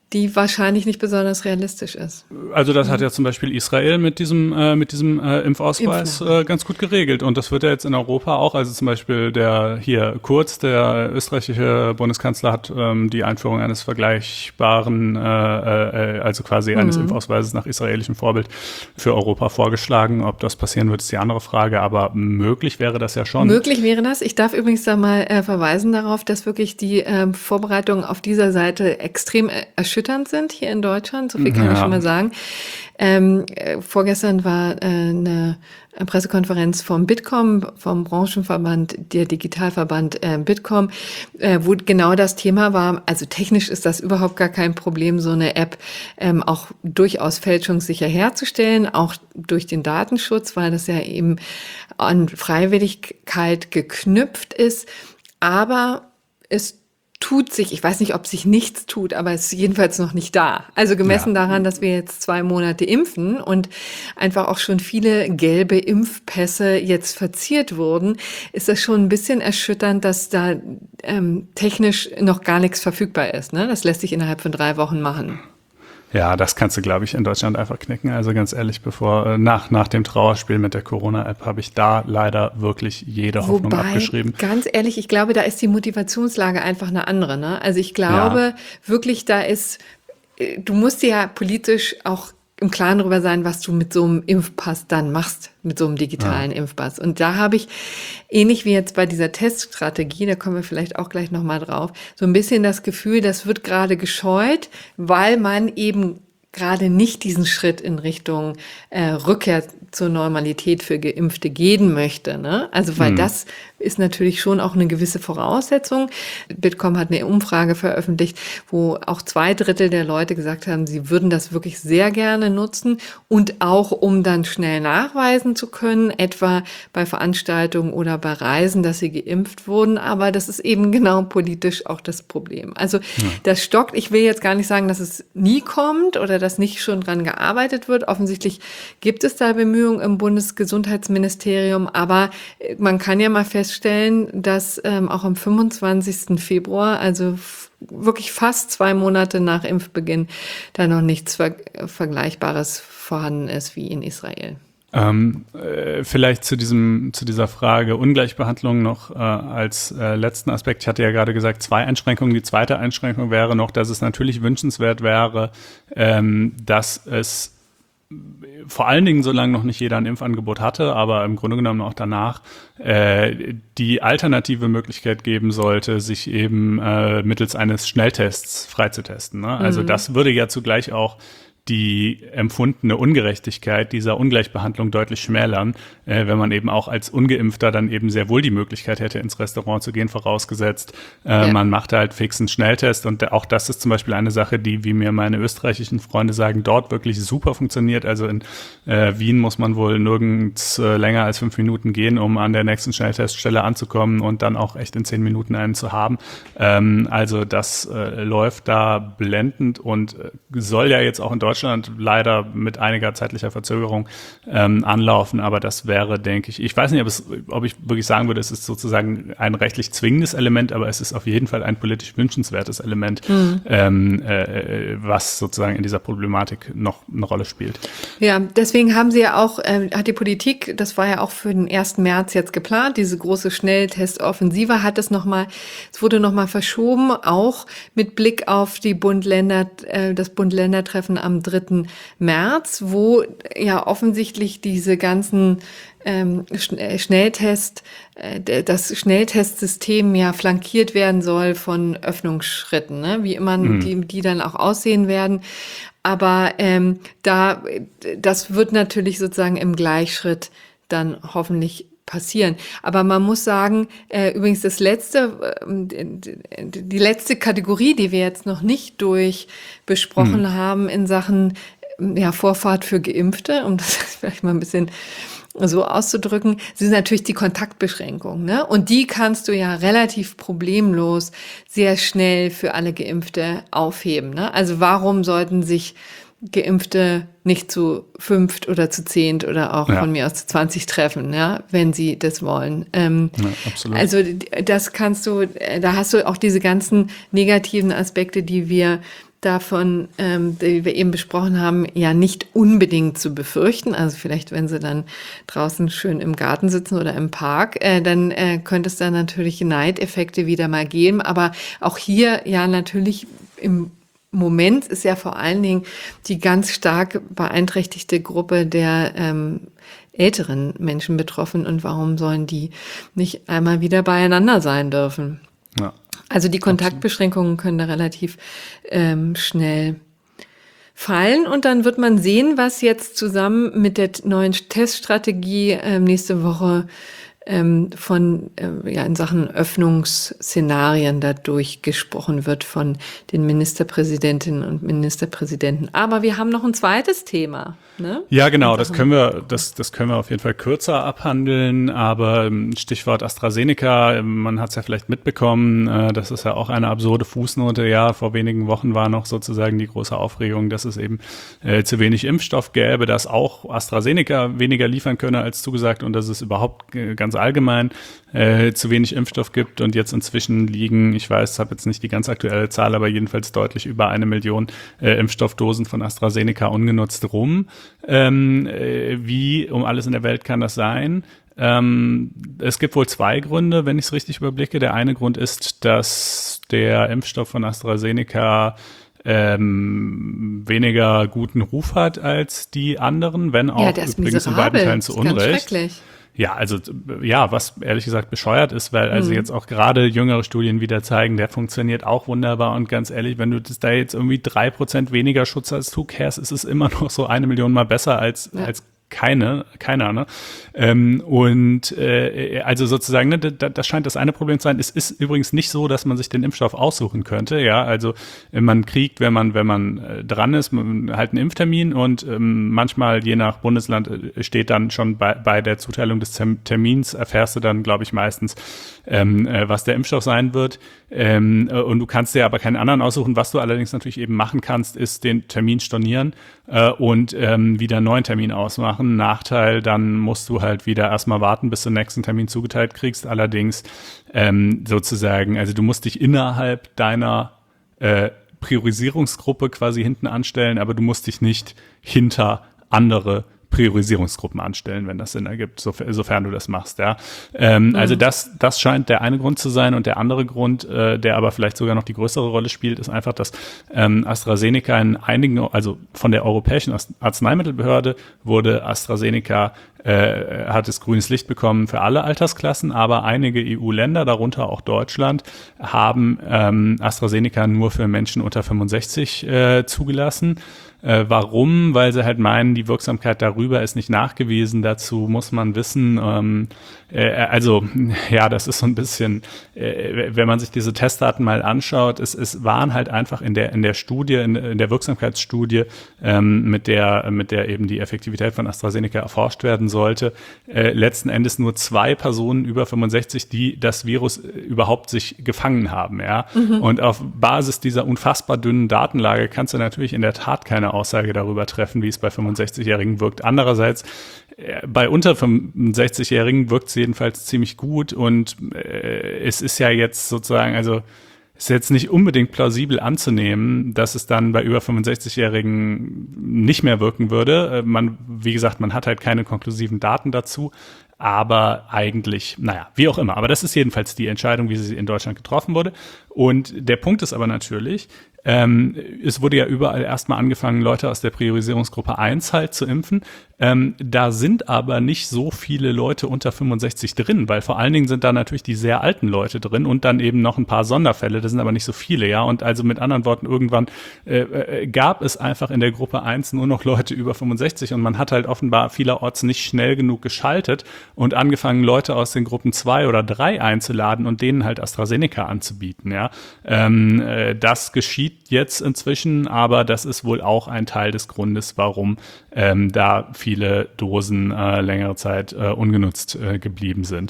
die wahrscheinlich nicht besonders realistisch ist. Also das hat ja zum Beispiel Israel mit diesem äh, mit diesem äh, Impfausweis äh, ganz gut geregelt und das wird ja jetzt in Europa auch. Also zum Beispiel der hier Kurz, der österreichische Bundeskanzler, hat ähm, die Einführung eines vergleichbaren, äh, äh, also quasi mhm. eines Impfausweises nach israelischem Vorbild für Europa vorgeschlagen. Ob das passieren wird, ist die andere Frage, aber möglich wäre das ja schon. Möglich wäre das. Ich darf übrigens da mal äh, verweisen darauf, dass wirklich die äh, Vorbereitungen auf dieser Seite extrem erschütternd sind hier in Deutschland, so viel kann ja. ich schon mal sagen. Ähm, äh, vorgestern war äh, eine Pressekonferenz vom Bitkom, vom Branchenverband, der Digitalverband äh, Bitkom, äh, wo genau das Thema war. Also technisch ist das überhaupt gar kein Problem, so eine App ähm, auch durchaus fälschungssicher herzustellen, auch durch den Datenschutz, weil das ja eben an Freiwilligkeit geknüpft ist. Aber es tut sich, ich weiß nicht, ob sich nichts tut, aber es ist jedenfalls noch nicht da. Also gemessen ja. daran, dass wir jetzt zwei Monate impfen und einfach auch schon viele gelbe Impfpässe jetzt verziert wurden, ist das schon ein bisschen erschütternd, dass da ähm, technisch noch gar nichts verfügbar ist. Ne? Das lässt sich innerhalb von drei Wochen machen. Ja, das kannst du, glaube ich, in Deutschland einfach knicken. Also ganz ehrlich, bevor nach nach dem Trauerspiel mit der Corona-App habe ich da leider wirklich jede Hoffnung Wobei, abgeschrieben. Ganz ehrlich, ich glaube, da ist die Motivationslage einfach eine andere. Ne? Also ich glaube ja. wirklich, da ist, du musst dir ja politisch auch im Klaren darüber sein, was du mit so einem Impfpass dann machst, mit so einem digitalen ja. Impfpass. Und da habe ich, ähnlich wie jetzt bei dieser Teststrategie, da kommen wir vielleicht auch gleich nochmal drauf, so ein bisschen das Gefühl, das wird gerade gescheut, weil man eben gerade nicht diesen Schritt in Richtung äh, Rückkehr zur Normalität für Geimpfte gehen möchte. Ne? Also weil hm. das ist natürlich schon auch eine gewisse Voraussetzung. Bitkom hat eine Umfrage veröffentlicht, wo auch zwei Drittel der Leute gesagt haben, sie würden das wirklich sehr gerne nutzen und auch, um dann schnell nachweisen zu können, etwa bei Veranstaltungen oder bei Reisen, dass sie geimpft wurden. Aber das ist eben genau politisch auch das Problem. Also ja. das stockt. Ich will jetzt gar nicht sagen, dass es nie kommt oder dass nicht schon dran gearbeitet wird. Offensichtlich gibt es da Bemühungen im Bundesgesundheitsministerium, aber man kann ja mal feststellen, dass ähm, auch am fünfundzwanzigsten Februar, also f- wirklich fast zwei Monate nach Impfbeginn, da noch nichts Ver- Vergleichbares vorhanden ist wie in Israel. Ähm, äh, vielleicht zu diesem, zu dieser Frage Ungleichbehandlung noch äh, als äh, letzten Aspekt. Ich hatte ja gerade gesagt, zwei Einschränkungen. Die zweite Einschränkung wäre noch, dass es natürlich wünschenswert wäre, ähm, dass es vor allen Dingen, solange noch nicht jeder ein Impfangebot hatte, aber im Grunde genommen auch danach, äh, die alternative Möglichkeit geben sollte, sich eben äh, mittels eines Schnelltests freizutesten. Ne? Also mhm. das würde ja zugleich auch die empfundene Ungerechtigkeit dieser Ungleichbehandlung deutlich schmälern, äh, wenn man eben auch als Ungeimpfter dann eben sehr wohl die Möglichkeit hätte, ins Restaurant zu gehen, vorausgesetzt, äh, ja. man macht halt fix einen Schnelltest und auch das ist zum Beispiel eine Sache, die, wie mir meine österreichischen Freunde sagen, dort wirklich super funktioniert. Also in äh, Wien muss man wohl nirgends äh, länger als fünf Minuten gehen, um an der nächsten Schnellteststelle anzukommen und dann auch echt in zehn Minuten einen zu haben. Ähm, also das äh, läuft da blendend und äh, soll ja jetzt auch in Deutschland Deutschland leider mit einiger zeitlicher Verzögerung ähm, anlaufen, aber das wäre, denke ich, ich weiß nicht, ob, es, ob ich wirklich sagen würde, es ist sozusagen ein rechtlich zwingendes Element, aber es ist auf jeden Fall ein politisch wünschenswertes Element, mhm. ähm, äh, was sozusagen in dieser Problematik noch eine Rolle spielt. Ja, deswegen haben sie ja auch, äh, hat die Politik, das war ja auch für den ersten März jetzt geplant, diese große Schnelltestoffensive hat es nochmal, es wurde nochmal verschoben, auch mit Blick auf die Bund-Länder, äh, das Bund-Länder-Treffen am dritten März, wo ja offensichtlich diese ganzen ähm, Schnelltest, äh, das Schnelltestsystem ja flankiert werden soll von Öffnungsschritten, ne? Wie immer mhm. die, die dann auch aussehen werden. Aber ähm, da, das wird natürlich sozusagen im Gleichschritt dann hoffentlich passieren. Aber man muss sagen, äh, übrigens das letzte, äh, die letzte Kategorie, die wir jetzt noch nicht durch besprochen mhm. haben in Sachen ja, Vorfahrt für Geimpfte, um das vielleicht mal ein bisschen so auszudrücken, sind natürlich die Kontaktbeschränkungen, ne? Und die kannst du ja relativ problemlos sehr schnell für alle Geimpfte aufheben, ne? Also warum sollten sich Geimpfte nicht zu fünft oder zu zehnt oder auch ja. von mir aus zu zwanzig treffen, ja, wenn sie das wollen. Ähm, ja, absolut. Also das kannst du, da hast du auch diese ganzen negativen Aspekte, die wir davon, ähm, die wir eben besprochen haben, ja nicht unbedingt zu befürchten. Also vielleicht, wenn sie dann draußen schön im Garten sitzen oder im Park, äh, dann äh, könnte es da natürlich Neideffekte wieder mal geben. Aber auch hier ja natürlich im Moment ist ja vor allen Dingen die ganz stark beeinträchtigte Gruppe der ähm, älteren Menschen betroffen. Und warum sollen die nicht einmal wieder beieinander sein dürfen? Ja. Also die Kontaktbeschränkungen können da relativ ähm, schnell fallen. Und dann wird man sehen, was jetzt zusammen mit der neuen Teststrategie ähm, nächste Woche ähm, von äh, ja in Sachen Öffnungsszenarien dadurch gesprochen wird von den Ministerpräsidentinnen und Ministerpräsidenten. Aber wir haben noch ein zweites Thema. Ne? Ja, genau, das können wir, das, das können wir auf jeden Fall kürzer abhandeln, aber Stichwort AstraZeneca, man hat es ja vielleicht mitbekommen, das ist ja auch eine absurde Fußnote, ja, vor wenigen Wochen war noch sozusagen die große Aufregung, dass es eben äh, zu wenig Impfstoff gäbe, dass auch AstraZeneca weniger liefern könne als zugesagt und dass es überhaupt äh, ganz allgemein äh, zu wenig Impfstoff gibt und jetzt inzwischen liegen, ich weiß, habe jetzt nicht die ganz aktuelle Zahl, aber jedenfalls deutlich über eine Million äh, Impfstoffdosen von AstraZeneca ungenutzt rum. Ähm, äh, wie um alles in der Welt kann das sein? Ähm, es gibt wohl zwei Gründe, wenn ich es richtig überblicke. Der eine Grund ist, dass der Impfstoff von AstraZeneca ähm, weniger guten Ruf hat als die anderen, wenn auch ja, der ist übrigens in beiden Teilen zu Unrecht. Ganz schrecklich. Ja, also ja, was ehrlich gesagt bescheuert ist, weil also jetzt auch gerade jüngere Studien wieder zeigen, der funktioniert auch wunderbar und ganz ehrlich, wenn du das da jetzt irgendwie drei Prozent weniger Schutz als du hast, ist es immer noch so eine Million mal besser als ja. als keine, keiner, ne? Ähm, und äh, also sozusagen, ne, da, das scheint das eine Problem zu sein. Es ist übrigens nicht so, dass man sich den Impfstoff aussuchen könnte, ja. Also man kriegt, wenn man, wenn man äh, dran ist, man, halt einen Impftermin und ähm, manchmal je nach Bundesland äh, steht dann schon bei, bei der Zuteilung des Termins erfährst du dann, glaube ich, meistens, ähm, äh, was der Impfstoff sein wird. Ähm, äh, und du kannst dir aber keinen anderen aussuchen. Was du allerdings natürlich eben machen kannst, ist den Termin stornieren äh, und ähm, wieder einen neuen Termin ausmachen. Nachteil, dann musst du halt wieder erstmal warten, bis du den nächsten Termin zugeteilt kriegst. Allerdings ähm, sozusagen, also du musst dich innerhalb deiner äh, Priorisierungsgruppe quasi hinten anstellen, aber du musst dich nicht hinter andere Priorisierungsgruppen anstellen, wenn das Sinn ergibt, sofern, sofern du das machst, ja. Ähm, mhm. Also das, das scheint der eine Grund zu sein und der andere Grund, äh, der aber vielleicht sogar noch die größere Rolle spielt, ist einfach, dass ähm, AstraZeneca in einigen, also von der Europäischen Arzneimittelbehörde wurde AstraZeneca äh, hat es grünes Licht bekommen für alle Altersklassen, aber einige E U-Länder, darunter auch Deutschland, haben ähm, AstraZeneca nur für Menschen unter fünfundsechzig äh, zugelassen. Äh, warum? Weil sie halt meinen, die Wirksamkeit darüber ist nicht nachgewiesen. Dazu muss man wissen, ähm, äh, also ja, das ist so ein bisschen, äh, wenn man sich diese Testdaten mal anschaut, es, es waren halt einfach in der in der Studie, in, in der Wirksamkeitsstudie, ähm, mit der mit der eben die Effektivität von AstraZeneca erforscht werden sollte, äh, letzten Endes nur zwei Personen über fünfundsechzig, die das Virus überhaupt sich gefangen haben, ja. Mhm. Und auf Basis dieser unfassbar dünnen Datenlage kannst du natürlich in der Tat keine Aussage darüber treffen, wie es bei fünfundsechzigjährigen wirkt. Andererseits, äh, bei unter fünfundsechzigjährigen wirkt es jedenfalls ziemlich gut und äh, es ist ja jetzt sozusagen, also ist jetzt nicht unbedingt plausibel anzunehmen, dass es dann bei über fünfundsechzigjährigen nicht mehr wirken würde. Äh, man, wie gesagt, man hat halt keine konklusiven Daten dazu. Aber eigentlich, naja, wie auch immer. Aber das ist jedenfalls die Entscheidung, wie sie in Deutschland getroffen wurde. Und der Punkt ist aber natürlich, ähm, es wurde ja überall erstmal angefangen, Leute aus der Priorisierungsgruppe eins halt zu impfen. Ähm, da sind aber nicht so viele Leute unter fünfundsechzig drin, weil vor allen Dingen sind da natürlich die sehr alten Leute drin und dann eben noch ein paar Sonderfälle, das sind aber nicht so viele, ja. Und also mit anderen Worten, irgendwann äh, äh, gab es einfach in der Gruppe eins nur noch Leute über fünfundsechzig und man hat halt offenbar vielerorts nicht schnell genug geschaltet und angefangen, Leute aus den Gruppen zwei oder drei einzuladen und denen halt AstraZeneca anzubieten, ja. Ähm, äh, das geschieht jetzt inzwischen, aber das ist wohl auch ein Teil des Grundes, warum ähm, da viele Dosen äh, längere Zeit äh, ungenutzt äh, geblieben sind.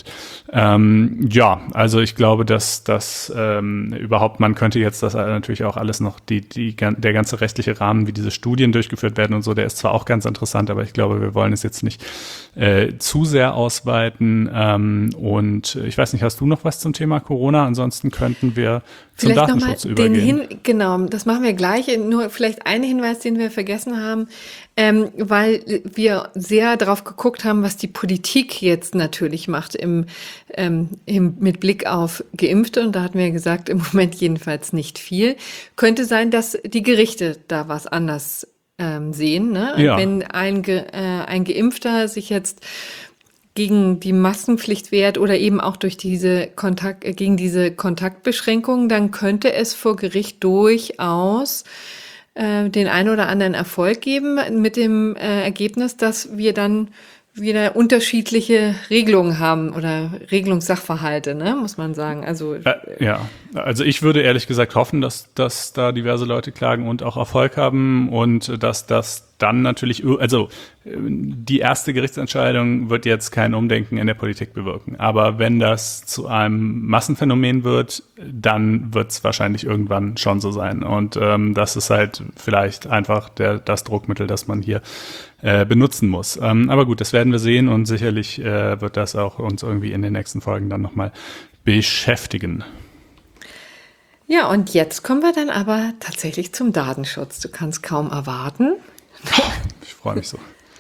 Ähm, ja, also ich glaube, dass das ähm, überhaupt, man könnte jetzt das natürlich auch alles noch, die, die, der ganze rechtliche Rahmen, wie diese Studien durchgeführt werden und so, der ist zwar auch ganz interessant, aber ich glaube, wir wollen es jetzt nicht äh, zu sehr ausweiten. Ähm, und ich weiß nicht, hast du noch was zum Thema Corona? Ansonsten könnten wir zum Vielleicht Datenschutz noch mal übergehen. Den Hin- genau, Genau, das machen wir gleich. Nur vielleicht ein Hinweis, den wir vergessen haben, ähm, weil wir sehr darauf geguckt haben, was die Politik jetzt natürlich macht im, ähm, im, mit Blick auf Geimpfte. Und da hatten wir gesagt, im Moment jedenfalls nicht viel. Könnte sein, dass die Gerichte da was anders ähm, sehen. Ne? Ja. Wenn ein, Ge- äh, ein Geimpfter sich jetzt gegen die Maskenpflicht wehrt oder eben auch durch diese Kontakt, äh, gegen diese Kontaktbeschränkungen, dann könnte es vor Gericht durchaus äh, den einen oder anderen Erfolg geben mit dem äh, Ergebnis, dass wir dann wieder unterschiedliche Regelungen haben oder Regelungssachverhalte, ne, muss man sagen. Also Äh, ja, also ich würde ehrlich gesagt hoffen, dass, dass da diverse Leute klagen und auch Erfolg haben und dass das dann natürlich, also die erste Gerichtsentscheidung wird jetzt kein Umdenken in der Politik bewirken. Aber wenn das zu einem Massenphänomen wird, dann wird es wahrscheinlich irgendwann schon so sein. Und ähm, das ist halt vielleicht einfach der, das Druckmittel, das man hier äh, benutzen muss. Ähm, aber gut, das werden wir sehen und sicherlich äh, wird das auch uns irgendwie in den nächsten Folgen dann nochmal beschäftigen. ja, und jetzt kommen wir dann aber tatsächlich zum Datenschutz. Du kannst kaum erwarten. Ich freue mich so.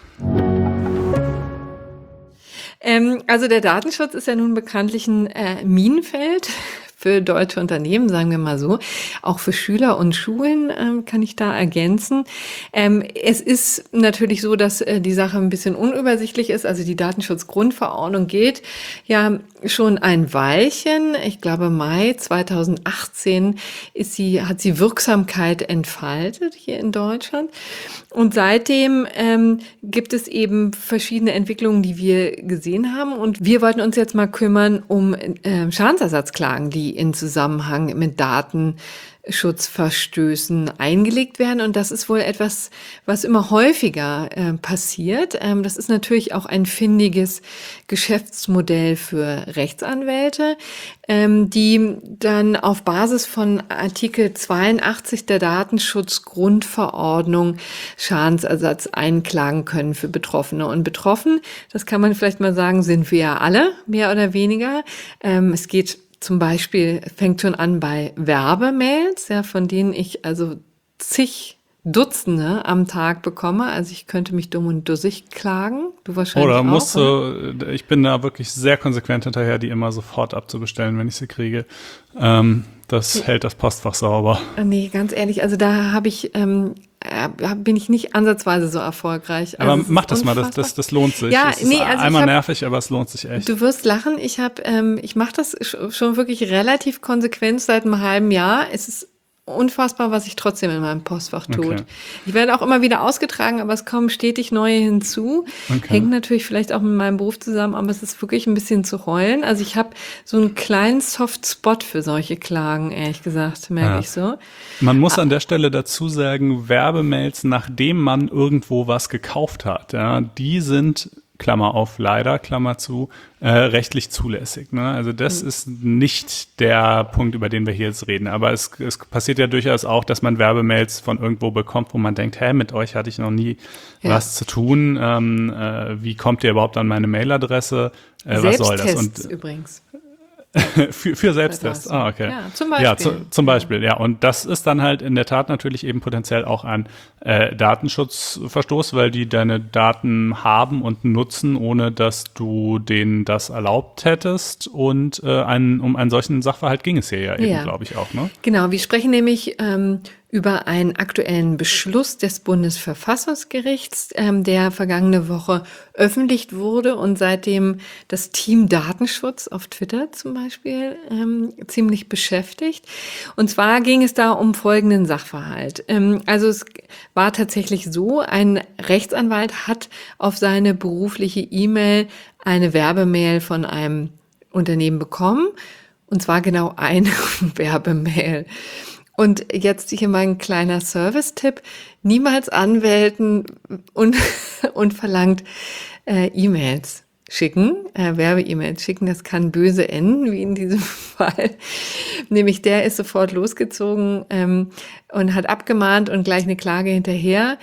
Ähm, also der Datenschutz ist ja nun bekanntlich ein äh, Minenfeld für deutsche Unternehmen, sagen wir mal so. Auch für Schüler und Schulen ähm, kann ich da ergänzen. Ähm, es ist natürlich so, dass äh, die Sache ein bisschen unübersichtlich ist. Also die Datenschutzgrundverordnung gilt ja schon ein Weilchen. Ich glaube, Mai zweitausendachtzehn ist sie, hat sie Wirksamkeit entfaltet hier in Deutschland. Und seitdem ähm, gibt es eben verschiedene Entwicklungen, die wir gesehen haben. Und wir wollten uns jetzt mal kümmern um äh, Schadensersatzklagen, die in Zusammenhang mit Datenschutzverstößen eingelegt werden. Und das ist wohl etwas, was immer häufiger äh, passiert. Ähm, das ist natürlich auch ein findiges Geschäftsmodell für Rechtsanwälte, ähm, die dann auf Basis von Artikel zweiundachtzig der Datenschutzgrundverordnung Schadensersatz einklagen können für Betroffene. Und betroffen, das kann man vielleicht mal sagen, sind wir ja alle, mehr oder weniger. Ähm, es geht zum Beispiel, fängt schon an bei Werbemails, ja, von denen ich also zig Dutzende am Tag bekomme. Also ich könnte mich dumm und dussig klagen. Du wahrscheinlich Oder auch. musst Oder? du, ich bin da wirklich sehr konsequent hinterher, die immer sofort abzubestellen, wenn ich sie kriege. Ähm, das hält das Postfach sauber. Nee, ganz ehrlich, also da habe ich, ähm, äh, bin ich nicht ansatzweise so erfolgreich. Also aber mach das mal, das, das, das lohnt sich. Ja, es ist nee, also einmal hab, nervig, aber es lohnt sich echt. Du wirst lachen, ich habe, ähm, ich mache das schon wirklich relativ konsequent seit einem halben Jahr. Es ist unfassbar, was sich trotzdem in meinem Postfach tut. Okay. Die werden auch immer wieder ausgetragen, aber es kommen stetig neue hinzu. Okay. Hängt natürlich vielleicht auch mit meinem Beruf zusammen, aber es ist wirklich ein bisschen zu heulen. Also ich habe so einen kleinen Soft-Spot für solche Klagen, ehrlich gesagt, merke Ja. ich so. Man muss an der Stelle dazu sagen, Werbemails, nachdem man irgendwo was gekauft hat, ja, die sind, Klammer auf, leider, Klammer zu, äh, rechtlich zulässig. Ne? Also das mhm. ist nicht der Punkt, über den wir hier jetzt reden. Aber es, es passiert ja durchaus auch, dass man Werbemails von irgendwo bekommt, wo man denkt, hä, mit euch hatte ich noch nie ja. was zu tun. Ähm, äh, wie kommt ihr überhaupt an meine Mailadresse? Äh, was soll das? Und übrigens. für, für Selbsttest. Ah, okay. Ja, zum Beispiel. Ja, zu, zum Beispiel, ja. Und das ist dann halt in der Tat natürlich eben potenziell auch ein äh, Datenschutzverstoß, weil die deine Daten haben und nutzen, ohne dass du denen das erlaubt hättest. Und äh, ein, um einen solchen Sachverhalt ging es hier ja eben, ja. glaube ich, auch, ne? Genau, wir sprechen nämlich ähm, über einen aktuellen Beschluss des Bundesverfassungsgerichts, ähm, der vergangene Woche öffentlich wurde und seitdem das Team Datenschutz auf Twitter zum Beispiel ähm, ziemlich beschäftigt. Und zwar ging es da um folgenden Sachverhalt. Ähm, also es war tatsächlich so, ein Rechtsanwalt hat auf seine berufliche E-Mail eine Werbemail von einem Unternehmen bekommen, und zwar genau eine Werbemail. Und jetzt hier mein kleiner Service-Tipp: Niemals anmelden und, und verlangt äh, E-Mails schicken, äh, Werbe-E-Mails schicken. Das kann böse enden, wie in diesem Fall. Nämlich der ist sofort losgezogen ähm, und hat abgemahnt und gleich eine Klage hinterher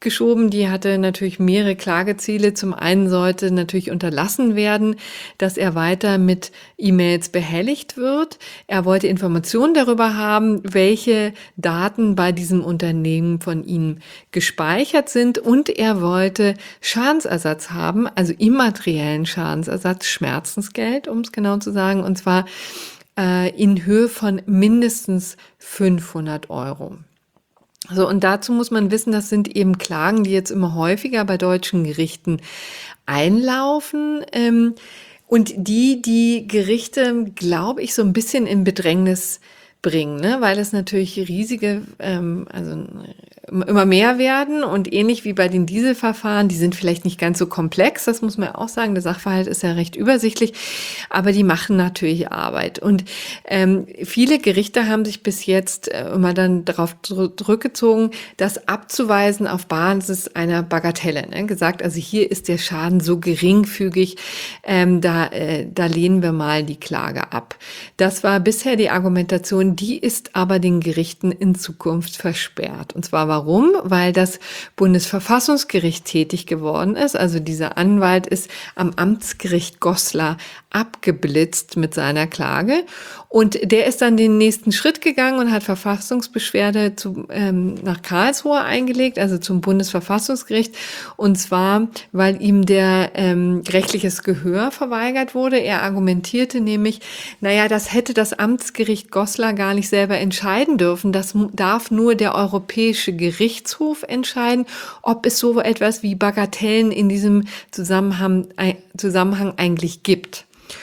geschoben. Die hatte natürlich mehrere Klageziele. Zum einen sollte natürlich unterlassen werden, dass er weiter mit E-Mails behelligt wird. Er wollte Informationen darüber haben, welche Daten bei diesem Unternehmen von ihm gespeichert sind. Und er wollte Schadensersatz haben, also immateriellen Schadensersatz, Schmerzensgeld, um es genau zu sagen, und zwar äh, in Höhe von mindestens fünfhundert Euro. So, und dazu muss man wissen, das sind eben Klagen, die jetzt immer häufiger bei deutschen Gerichten einlaufen, ähm, und die die Gerichte, glaube ich, so ein bisschen in Bedrängnis bringen, ne? Weil es natürlich riesige, ähm, also immer mehr werden und ähnlich wie bei den Dieselverfahren, die sind vielleicht nicht ganz so komplex, das muss man auch sagen, der Sachverhalt ist ja recht übersichtlich, aber die machen natürlich Arbeit. Und ähm, viele Gerichte haben sich bis jetzt äh, immer dann darauf zurückgezogen, das abzuweisen auf Basis einer Bagatelle, ne? Gesagt, also hier ist der Schaden so geringfügig, ähm, da, äh, da lehnen wir mal die Klage ab. Das war bisher die Argumentation, die ist aber den Gerichten in Zukunft versperrt. Und zwar warum? Weil das Bundesverfassungsgericht tätig geworden ist. Also dieser Anwalt ist am Amtsgericht Goslar abgeblitzt mit seiner Klage. Und der ist dann den nächsten Schritt gegangen und hat Verfassungsbeschwerde zu, ähm, nach Karlsruhe eingelegt, also zum Bundesverfassungsgericht. Und zwar, weil ihm der ähm, rechtliches Gehör verweigert wurde. Er argumentierte nämlich, naja, das hätte das Amtsgericht Goslar gar nicht selber entscheiden dürfen. Das darf nur der Europäische Gerichtshof entscheiden, ob es so etwas wie Bagatellen in diesem Zusammenhang, Zusammenhang eigentlich gibt.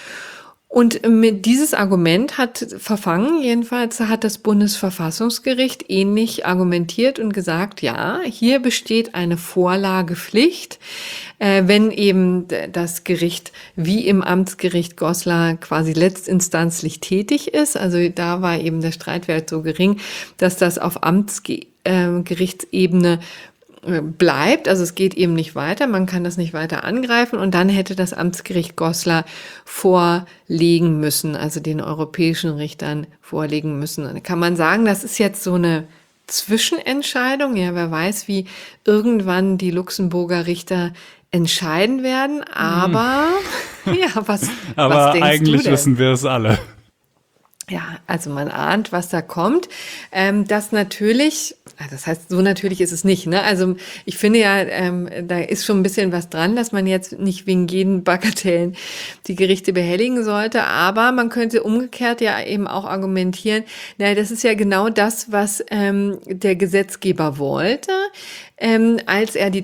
Und mit dieses Argument hat verfangen, jedenfalls hat das Bundesverfassungsgericht ähnlich argumentiert und gesagt, ja, hier besteht eine Vorlagepflicht, äh, wenn eben das Gericht wie im Amtsgericht Goslar quasi letztinstanzlich tätig ist. Also da war eben der Streitwert so gering, dass das auf Amtsgerichtsebene bleibt, also es geht eben nicht weiter, man kann das nicht weiter angreifen und dann hätte das Amtsgericht Goslar vorlegen müssen, also den europäischen Richtern vorlegen müssen. Dann kann man sagen, das ist jetzt so eine Zwischenentscheidung, ja, wer weiß, wie irgendwann die Luxemburger Richter entscheiden werden, aber hm. ja, was, aber was denkst eigentlich du denn? Wissen wir es alle. Ja, also man ahnt, was da kommt. Ähm, das natürlich, das heißt, so natürlich ist es nicht, ne? Also ich finde ja, ähm, da ist schon ein bisschen was dran, dass man jetzt nicht wegen jeden Bagatellen die Gerichte behelligen sollte. Aber man könnte umgekehrt ja eben auch argumentieren, naja, das ist ja genau das, was ähm, der Gesetzgeber wollte, ähm, als er die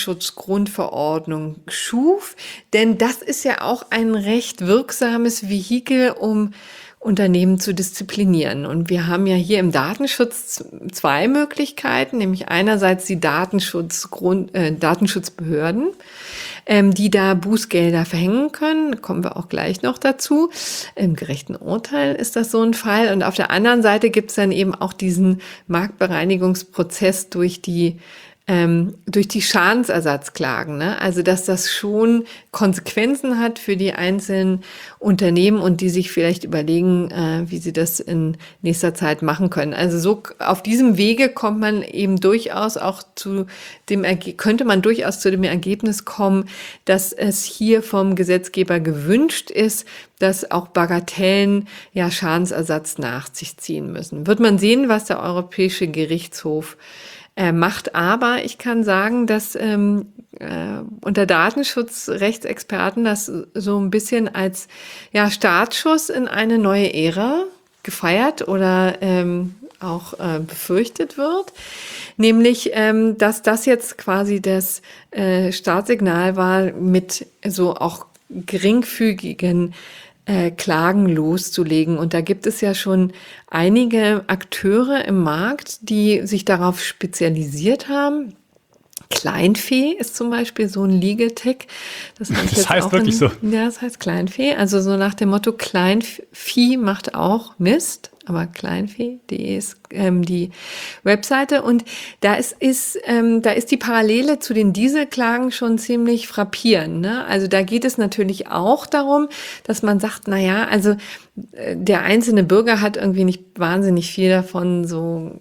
Datenschutzgrundverordnung schuf. Denn das ist ja auch ein recht wirksames Vehikel, um Unternehmen zu disziplinieren. Und wir haben ja hier im Datenschutz zwei Möglichkeiten, nämlich einerseits die Datenschutzgrund, äh, Datenschutzbehörden, ähm, die da Bußgelder verhängen können. Da kommen wir auch gleich noch dazu. Im gerechten Urteil ist das so ein Fall. Und auf der anderen Seite gibt es dann eben auch diesen Marktbereinigungsprozess durch die Ähm, durch die Schadensersatzklagen, ne? Also dass das schon Konsequenzen hat für die einzelnen Unternehmen und die sich vielleicht überlegen, äh, wie sie das in nächster Zeit machen können. Also so auf diesem Wege kommt man eben durchaus auch zu dem Erge- könnte man durchaus zu dem Ergebnis kommen, dass es hier vom Gesetzgeber gewünscht ist, dass auch Bagatellen ja Schadensersatz nach sich ziehen müssen. Wird man sehen, was der Europäische Gerichtshof äh, macht. Aber ich kann sagen, dass ähm, äh, unter Datenschutzrechtsexperten das so ein bisschen als ja, Startschuss in eine neue Ära gefeiert oder ähm, auch äh, befürchtet wird, nämlich, ähm, dass das jetzt quasi das äh, Startsignal war, mit so auch geringfügigen äh, Klagen loszulegen. Und da gibt es ja schon einige Akteure im Markt, die sich darauf spezialisiert haben. Kleinvieh ist zum Beispiel so ein Legal Tech. Das, das heißt wirklich in, so. Ja, das heißt Kleinvieh. Also so nach dem Motto, Kleinvieh macht auch Mist. Aber kleinvieh punkt de ist ähm, die Webseite. Und da ist, ist, ähm, da ist die Parallele zu den Dieselklagen schon ziemlich frappierend, ne? Also da geht es natürlich auch darum, dass man sagt, na ja, also äh, der einzelne Bürger hat irgendwie nicht wahnsinnig viel davon, so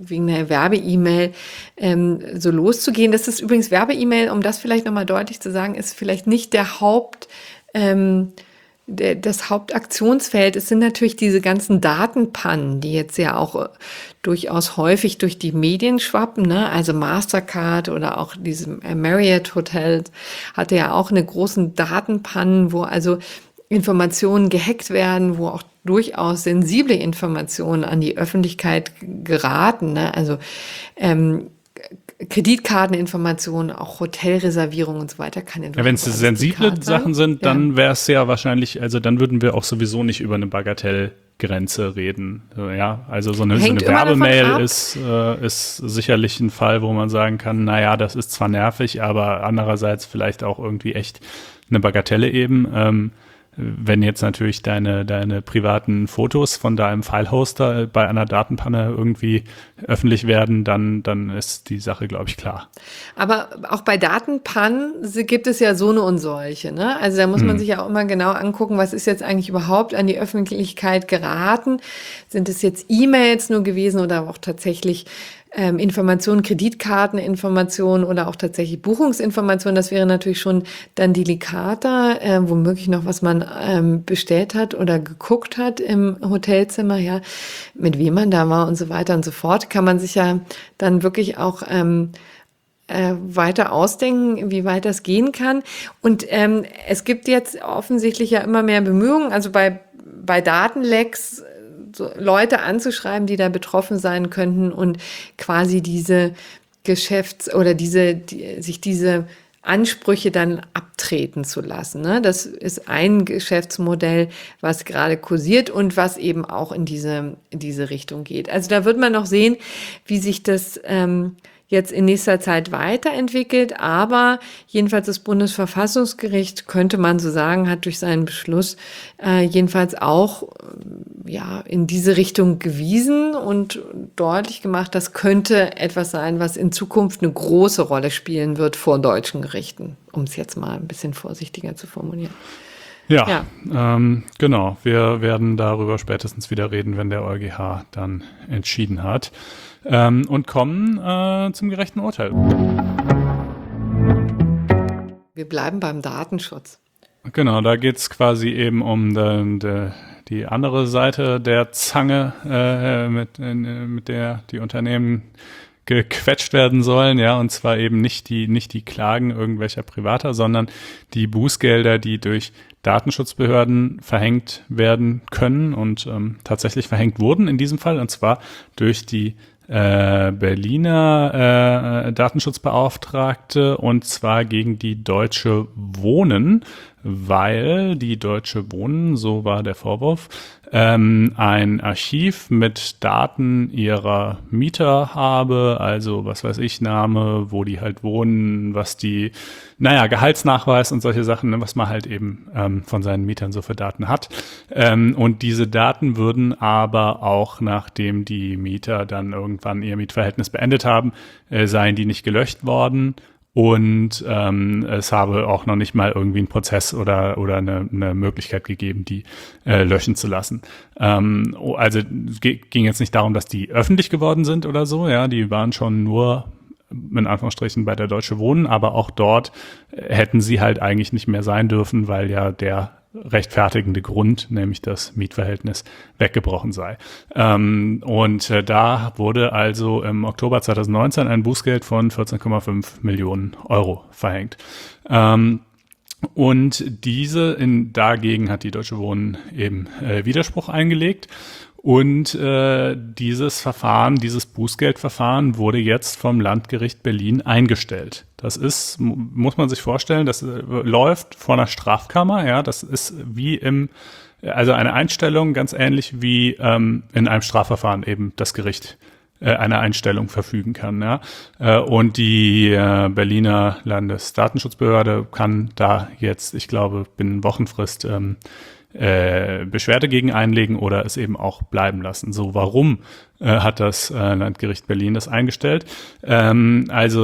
wegen einer Werbe-E-Mail ähm, so loszugehen. Das ist übrigens Werbe-E-Mail, um das vielleicht nochmal deutlich zu sagen, ist vielleicht nicht der Haupt, ähm, der, das Hauptaktionsfeld. Es sind natürlich diese ganzen Datenpannen, die jetzt ja auch äh, durchaus häufig durch die Medien schwappen, ne? Also Mastercard oder auch diese Marriott Hotels hatte ja auch eine großen Datenpannen, wo also Informationen gehackt werden, wo auch durchaus sensible Informationen an die Öffentlichkeit geraten, ne? Also ähm, Kreditkarteninformationen, auch Hotelreservierungen und so weiter kann ja, wenn es sensible Sachen sind, dann ja. wäre es ja wahrscheinlich, also dann würden wir auch sowieso nicht über eine Bagatellgrenze reden. Ja, also so eine, so eine Werbemail ist, äh, ist sicherlich ein Fall, wo man sagen kann, naja, das ist zwar nervig, aber andererseits vielleicht auch irgendwie echt eine Bagatelle eben. Ähm, Wenn jetzt natürlich deine, deine privaten Fotos von deinem File-Hoster bei einer Datenpanne irgendwie öffentlich werden, dann, dann ist die Sache, glaube ich, klar. Aber auch bei Datenpannen gibt es ja so eine und solche, ne? Also da muss man hm. sich ja auch immer genau angucken, was ist jetzt eigentlich überhaupt an die Öffentlichkeit geraten? Sind es jetzt E-Mails nur gewesen oder auch tatsächlich Ähm, Informationen, Kreditkarteninformationen oder auch tatsächlich Buchungsinformationen, das wäre natürlich schon dann delikater, äh, womöglich noch, was man ähm, bestellt hat oder geguckt hat im Hotelzimmer, ja, mit wem man da war und so weiter und so fort, kann man sich ja dann wirklich auch ähm, äh, weiter ausdenken, wie weit das gehen kann. Und ähm, es gibt jetzt offensichtlich ja immer mehr Bemühungen, also bei, bei Datenlecks so Leute anzuschreiben, die da betroffen sein könnten und quasi diese Geschäfts- oder diese, die, sich diese Ansprüche dann abtreten zu lassen, ne? Das ist ein Geschäftsmodell, was gerade kursiert und was eben auch in diese, in diese Richtung geht. Also da wird man noch sehen, wie sich das ähm, jetzt in nächster Zeit weiterentwickelt, aber jedenfalls das Bundesverfassungsgericht, könnte man so sagen, hat durch seinen Beschluss äh, jedenfalls auch äh, ja in diese Richtung gewiesen und deutlich gemacht, das könnte etwas sein, was in Zukunft eine große Rolle spielen wird vor deutschen Gerichten, um es jetzt mal ein bisschen vorsichtiger zu formulieren. Ja, ja. Ähm, genau. Wir werden darüber spätestens wieder reden, wenn der EuGH dann entschieden hat. Ähm, und kommen äh, zum gerechten Urteil. Wir bleiben beim Datenschutz. Genau, da geht es quasi eben um de, de, die andere Seite der Zange, äh, mit, äh, mit der die Unternehmen gequetscht werden sollen, ja, und zwar eben nicht die, nicht die Klagen irgendwelcher Privater, sondern die Bußgelder, die durch Datenschutzbehörden verhängt werden können und ähm, tatsächlich verhängt wurden in diesem Fall, und zwar durch die äh, Berliner äh, Datenschutzbeauftragte, und zwar gegen die Deutsche Wohnen, weil die Deutsche Wohnen, so war der Vorwurf, ähm, ein Archiv mit Daten ihrer Mieter habe, also was weiß ich, Name, wo die halt wohnen, was die, naja, Gehaltsnachweis und solche Sachen, ne, was man halt eben ähm, von seinen Mietern so für Daten hat. Ähm, und diese Daten würden aber auch, nachdem die Mieter dann irgendwann ihr Mietverhältnis beendet haben, äh, seien die nicht gelöscht worden. Und ähm, es habe auch noch nicht mal irgendwie einen Prozess oder oder eine, eine Möglichkeit gegeben, die äh, löschen zu lassen. Ähm, also g- ging jetzt nicht darum, dass die öffentlich geworden sind oder so. Ja, die waren schon nur in Anführungsstrichen bei der Deutsche Wohnen, aber auch dort hätten sie halt eigentlich nicht mehr sein dürfen, weil ja der rechtfertigende Grund, nämlich das Mietverhältnis, weggebrochen sei. Ähm, und äh, da wurde also im Oktober zwanzig neunzehn ein Bußgeld von vierzehn Komma fünf Millionen Euro verhängt. Ähm, und diese, in, dagegen hat die Deutsche Wohnen eben äh, Widerspruch eingelegt. Und äh, dieses Verfahren, dieses Bußgeldverfahren wurde jetzt vom Landgericht Berlin eingestellt. Das ist, muss man sich vorstellen, das äh, läuft vor einer Strafkammer, ja, das ist wie im, also eine Einstellung ganz ähnlich wie ähm, in einem Strafverfahren eben das Gericht äh, eine Einstellung verfügen kann, ja. Äh, und die äh, Berliner Landesdatenschutzbehörde kann da jetzt, ich glaube, binnen Wochenfrist ähm, äh, Beschwerde gegen einlegen oder es eben auch bleiben lassen. So, warum äh, hat das äh, Landgericht Berlin das eingestellt? Ähm, also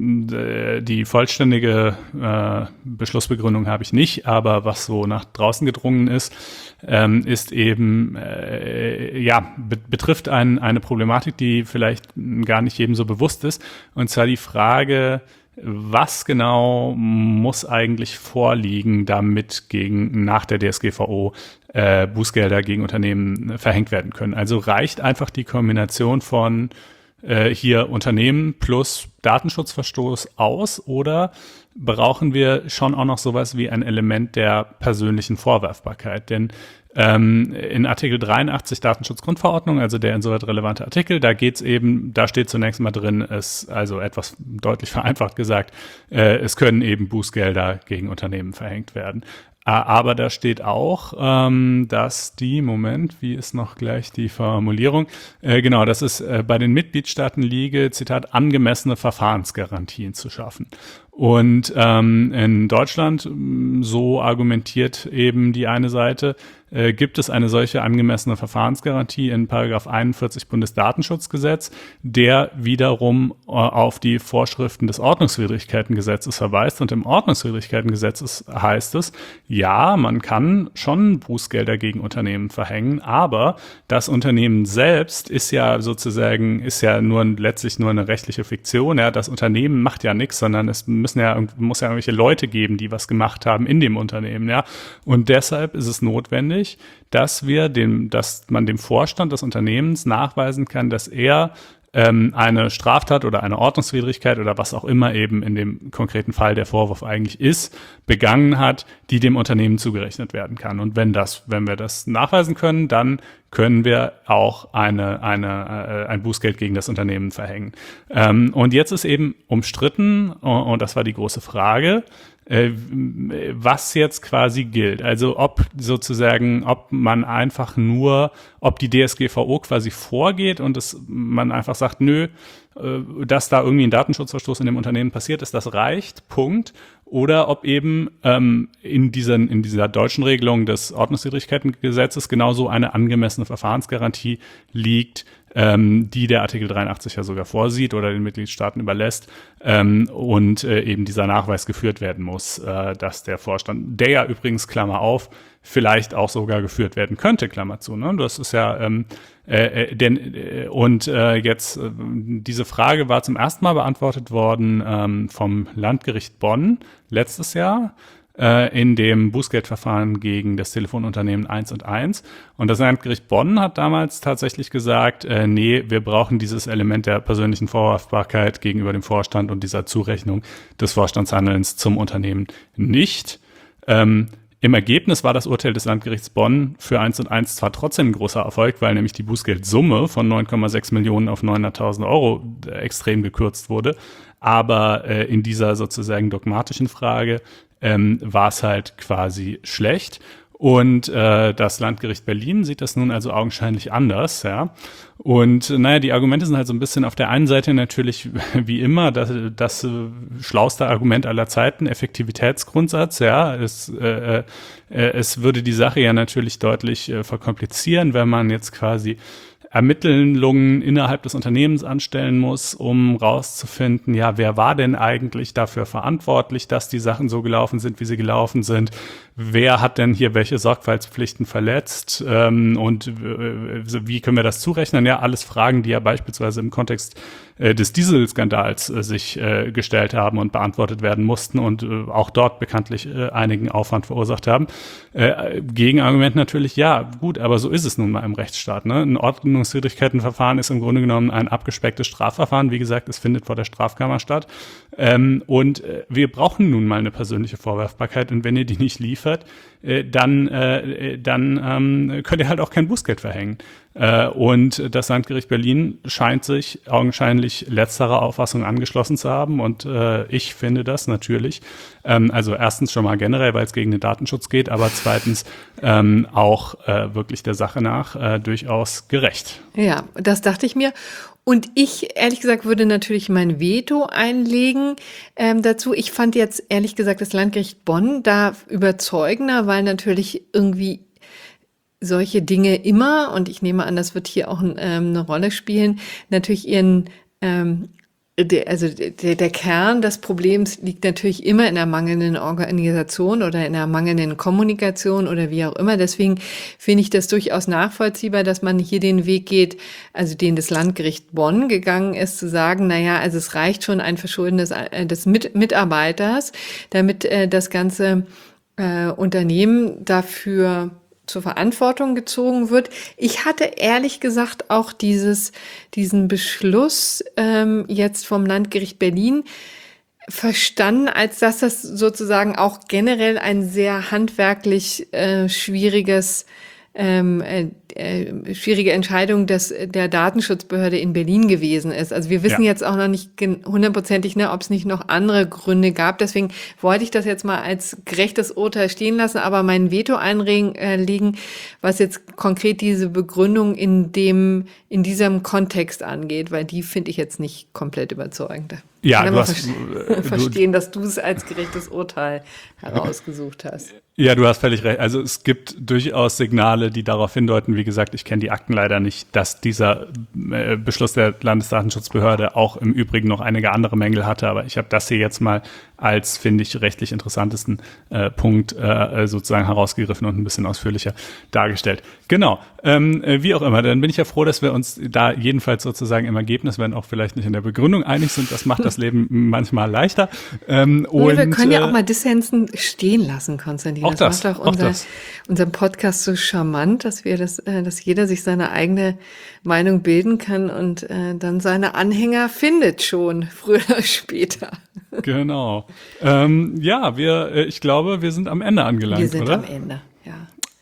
d- die vollständige äh, Beschlussbegründung habe ich nicht, aber was so nach draußen gedrungen ist, ähm, ist eben, äh, ja, be- betrifft ein, eine Problematik, die vielleicht gar nicht jedem so bewusst ist, und zwar die Frage, was genau muss eigentlich vorliegen, damit gegen nach der D S G V O äh, Bußgelder gegen Unternehmen verhängt werden können? Also reicht einfach die Kombination von äh, hier Unternehmen plus Datenschutzverstoß aus, oder brauchen wir schon auch noch sowas wie ein Element der persönlichen Vorwerfbarkeit? Denn ähm, in Artikel dreiundachtzig Datenschutzgrundverordnung, also der insoweit relevante Artikel, da geht's eben, da steht zunächst mal drin, es, also etwas deutlich vereinfacht gesagt, äh, es können eben Bußgelder gegen Unternehmen verhängt werden. Aber da steht auch, ähm, dass die, Moment, wie ist noch gleich die Formulierung? Äh, genau, dass es äh, bei den Mitgliedstaaten liege, Zitat, angemessene Verfahrensgarantien zu schaffen. Und ähm, in Deutschland, so argumentiert eben die eine Seite, äh, gibt es eine solche angemessene Verfahrensgarantie in Paragraph einundvierzig Bundesdatenschutzgesetz, der wiederum äh, auf die Vorschriften des Ordnungswidrigkeitengesetzes verweist. Und im Ordnungswidrigkeitengesetz heißt es, ja, man kann schon Bußgelder gegen Unternehmen verhängen, aber das Unternehmen selbst ist ja sozusagen, ist ja nur letztlich nur eine rechtliche Fiktion. Ja, das Unternehmen macht ja nichts, sondern es müssen ja, muss ja irgendwelche Leute geben, die was gemacht haben in dem Unternehmen. Ja, und deshalb ist es notwendig, dass wir dem, dass man dem Vorstand des Unternehmens nachweisen kann, dass er ähm, eine Straftat oder eine Ordnungswidrigkeit oder was auch immer eben in dem konkreten Fall der Vorwurf eigentlich ist, begangen hat, die dem Unternehmen zugerechnet werden kann. Und wenn das, wenn wir das nachweisen können, dann können wir auch eine, eine, äh, ein Bußgeld gegen das Unternehmen verhängen. Ähm, und jetzt ist eben umstritten, und, und das war die große Frage, äh, was jetzt quasi gilt. Also ob sozusagen, ob man einfach nur, ob die D S G V O quasi vorgeht und es, man einfach sagt, nö, äh, dass da irgendwie ein Datenschutzverstoß in dem Unternehmen passiert ist, das reicht, Punkt. Oder ob eben ähm, in, diesen, in dieser deutschen Regelung des Ordnungswidrigkeitengesetzes genauso eine angemessene Verfahrensgarantie liegt, ähm, die der Artikel dreiundachtzig ja sogar vorsieht oder den Mitgliedstaaten überlässt, ähm, und äh, eben dieser Nachweis geführt werden muss, äh, dass der Vorstand, der ja übrigens, Klammer auf, vielleicht auch sogar geführt werden könnte, Klammer zu. Ne? Das ist ja, ähm, äh, denn, äh, und äh, jetzt, äh, diese Frage war zum ersten Mal beantwortet worden ähm, vom Landgericht Bonn letztes Jahr äh, in dem Bußgeldverfahren gegen das Telefonunternehmen eins und eins. Und das Landgericht Bonn hat damals tatsächlich gesagt, äh, nee, wir brauchen dieses Element der persönlichen Vorwerfbarkeit gegenüber dem Vorstand und dieser Zurechnung des Vorstandshandelns zum Unternehmen nicht. Ähm, Im Ergebnis war das Urteil des Landgerichts Bonn für eins und eins zwar trotzdem ein großer Erfolg, weil nämlich die Bußgeldsumme von neun Komma sechs Millionen auf neunhunderttausend Euro extrem gekürzt wurde, aber äh, in dieser sozusagen dogmatischen Frage ähm, war es halt quasi schlecht. Und äh, das Landgericht Berlin sieht das nun also augenscheinlich anders, ja. Und naja, die Argumente sind halt so ein bisschen auf der einen Seite natürlich wie immer das, das äh, schlauste Argument aller Zeiten, Effektivitätsgrundsatz, ja. Es, äh, äh, es würde die Sache ja natürlich deutlich äh, verkomplizieren, wenn man jetzt quasi Ermittlungen innerhalb des Unternehmens anstellen muss, um rauszufinden, ja, wer war denn eigentlich dafür verantwortlich, dass die Sachen so gelaufen sind, wie sie gelaufen sind? Wer hat denn hier welche Sorgfaltspflichten verletzt? Ähm, und äh, wie können wir das zurechnen? Ja, alles Fragen, die ja beispielsweise im Kontext äh, des Dieselskandals äh, sich äh, gestellt haben und beantwortet werden mussten und äh, auch dort bekanntlich äh, einigen Aufwand verursacht haben. Äh, Gegenargument natürlich, ja, gut, aber so ist es nun mal im Rechtsstaat. Ne? Ein Ordnungswidrigkeitenverfahren ist im Grunde genommen ein abgespecktes Strafverfahren. Wie gesagt, es findet vor der Strafkammer statt. Ähm, und äh, wir brauchen nun mal eine persönliche Vorwerfbarkeit. Und wenn ihr die nicht liefert, äh, dann, äh, dann ähm, könnt ihr halt auch kein Bußgeld verhängen. Äh, und das Landgericht Berlin scheint sich augenscheinlich letzterer Auffassung angeschlossen zu haben. Und äh, ich finde das natürlich, ähm, also erstens schon mal generell, weil es gegen den Datenschutz geht, aber zweitens ähm, auch äh, wirklich der Sache nach äh, durchaus gerecht. Ja, das dachte ich mir. Und ich, ehrlich gesagt, würde natürlich mein Veto einlegen ähm, dazu. Ich fand jetzt, ehrlich gesagt, das Landgericht Bonn da überzeugender, weil natürlich irgendwie solche Dinge immer, und ich nehme an, das wird hier auch ähm, eine Rolle spielen, natürlich ihren, ähm, der, also der, der Kern des Problems liegt natürlich immer in der mangelnden Organisation oder in der mangelnden Kommunikation oder wie auch immer. Deswegen finde ich das durchaus nachvollziehbar, dass man hier den Weg geht, also den das Landgericht Bonn gegangen ist, zu sagen, naja, also es reicht schon ein Verschulden des, des Mit- Mitarbeiters, damit äh, das ganze äh, Unternehmen dafür zur Verantwortung gezogen wird. Ich hatte ehrlich gesagt auch dieses, diesen Beschluss ähm, jetzt vom Landgericht Berlin verstanden, als dass das sozusagen auch generell ein sehr handwerklich äh, schwieriges ähm, äh, äh, schwierige Entscheidung des, der Datenschutzbehörde in Berlin gewesen ist. Also wir wissen Ja. jetzt auch noch nicht hundertprozentig, ne, ob es nicht noch andere Gründe gab. Deswegen wollte ich das jetzt mal als gerechtes Urteil stehen lassen, aber mein Veto einlegen, äh, was jetzt konkret diese Begründung in dem, in diesem Kontext angeht, weil die finde ich jetzt nicht komplett überzeugend. Ja, ich kann du aber hast, ver- du, verstehen, dass du es als gerechtes Urteil herausgesucht hast. Ja, du hast völlig recht. Also es gibt durchaus Signale, die darauf hindeuten, wie gesagt, ich kenne die Akten leider nicht, dass dieser äh, Beschluss der Landesdatenschutzbehörde auch im Übrigen noch einige andere Mängel hatte. Aber ich habe das hier jetzt mal als, finde ich, rechtlich interessantesten äh, Punkt äh, sozusagen herausgegriffen und ein bisschen ausführlicher dargestellt. Genau, ähm, wie auch immer, dann bin ich ja froh, dass wir uns da jedenfalls sozusagen im Ergebnis, wenn auch vielleicht nicht in der Begründung einig sind. Das macht das Leben manchmal leichter. Ähm, Und, wir und, können ja äh, auch mal Dissensen stehen lassen, Konstantin. Auch das, das, macht auch, auch unser, das. unseren Podcast so charmant, dass wir das, äh, dass jeder sich seine eigene Meinung bilden kann und äh, dann seine Anhänger findet schon, früher oder später. Genau. Ähm, ja, wir, äh, ich glaube, wir sind am Ende angelangt, Wir sind oder? am Ende, ja.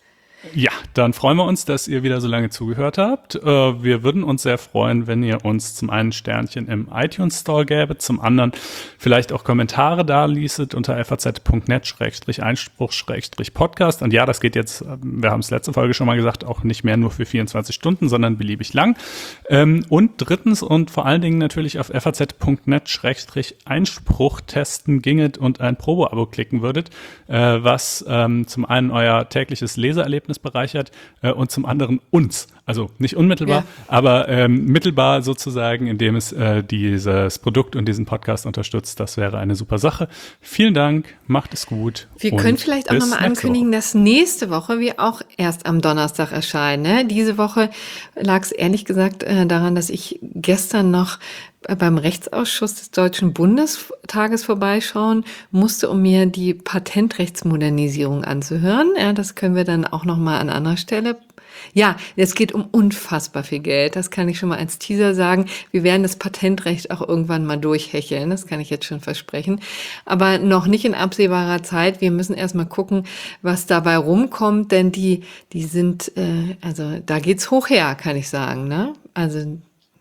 Ja, dann freuen wir uns, dass ihr wieder so lange zugehört habt. Äh, wir würden uns sehr freuen, wenn ihr uns zum einen Sternchen im iTunes Store gäbe, zum anderen vielleicht auch Kommentare da ließet unter f a z punkt net Schrägstrich Einspruch Schrägstrich Podcast. Und ja, das geht jetzt, wir haben es letzte Folge schon mal gesagt, auch nicht mehr nur für vierundzwanzig Stunden, sondern beliebig lang. Ähm, und drittens und vor allen Dingen natürlich auf f a z punkt net Schrägstrich Einspruch testen ginget und ein Probo-Abo klicken würdet, äh, was ähm, zum einen euer tägliches Leseerlebnis bereichert äh, und zum anderen uns, also nicht unmittelbar, Ja. aber ähm, mittelbar sozusagen, indem es äh, dieses Produkt und diesen Podcast unterstützt. Das wäre eine super Sache. Vielen Dank, macht es gut. Wir und können vielleicht auch bis nochmal nächste ankündigen, Woche. dass nächste Woche wir auch erst am Donnerstag erscheinen. Ne? Diese Woche lag es ehrlich gesagt äh, daran, dass ich gestern noch äh, beim Rechtsausschuss des Deutschen Bundestages vorbeischauen musste, um mir die Patentrechtsmodernisierung anzuhören. Ja, das können wir dann auch nochmal an anderer Stelle. Ja, es geht um unfassbar viel Geld. Das kann ich schon mal als Teaser sagen. Wir werden das Patentrecht auch irgendwann mal durchhecheln. Das kann ich jetzt schon versprechen. Aber noch nicht in absehbarer Zeit. Wir müssen erst mal gucken, was dabei rumkommt, denn die, die sind, äh, also da geht's hoch her, kann ich sagen, ne? Also,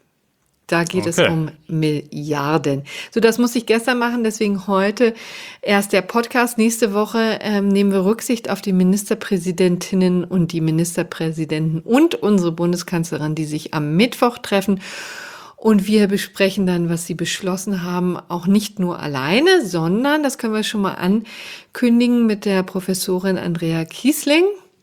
da geht Okay. es um Milliarden. So, das musste ich gestern machen, deswegen heute erst der Podcast. Nächste Woche ähm, nehmen wir Rücksicht auf die Ministerpräsidentinnen und die Ministerpräsidenten und unsere Bundeskanzlerin, die sich am Mittwoch treffen. Und wir besprechen dann, was sie beschlossen haben, auch nicht nur alleine, sondern, das können wir schon mal ankündigen, mit der Professorin Andrea Kiesling,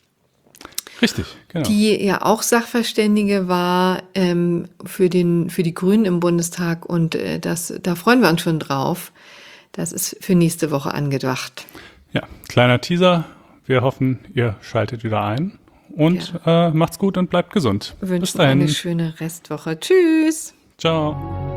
Richtig, genau. die ja auch Sachverständige war ähm, für den für die Grünen im Bundestag, und äh, das da freuen wir uns schon drauf. Das ist für nächste Woche angedacht. Ja, kleiner Teaser. Wir hoffen, ihr schaltet wieder ein und äh, macht's gut und bleibt gesund. Wir Bis wünschen eine dahin. schöne Restwoche. Tschüss. Ciao.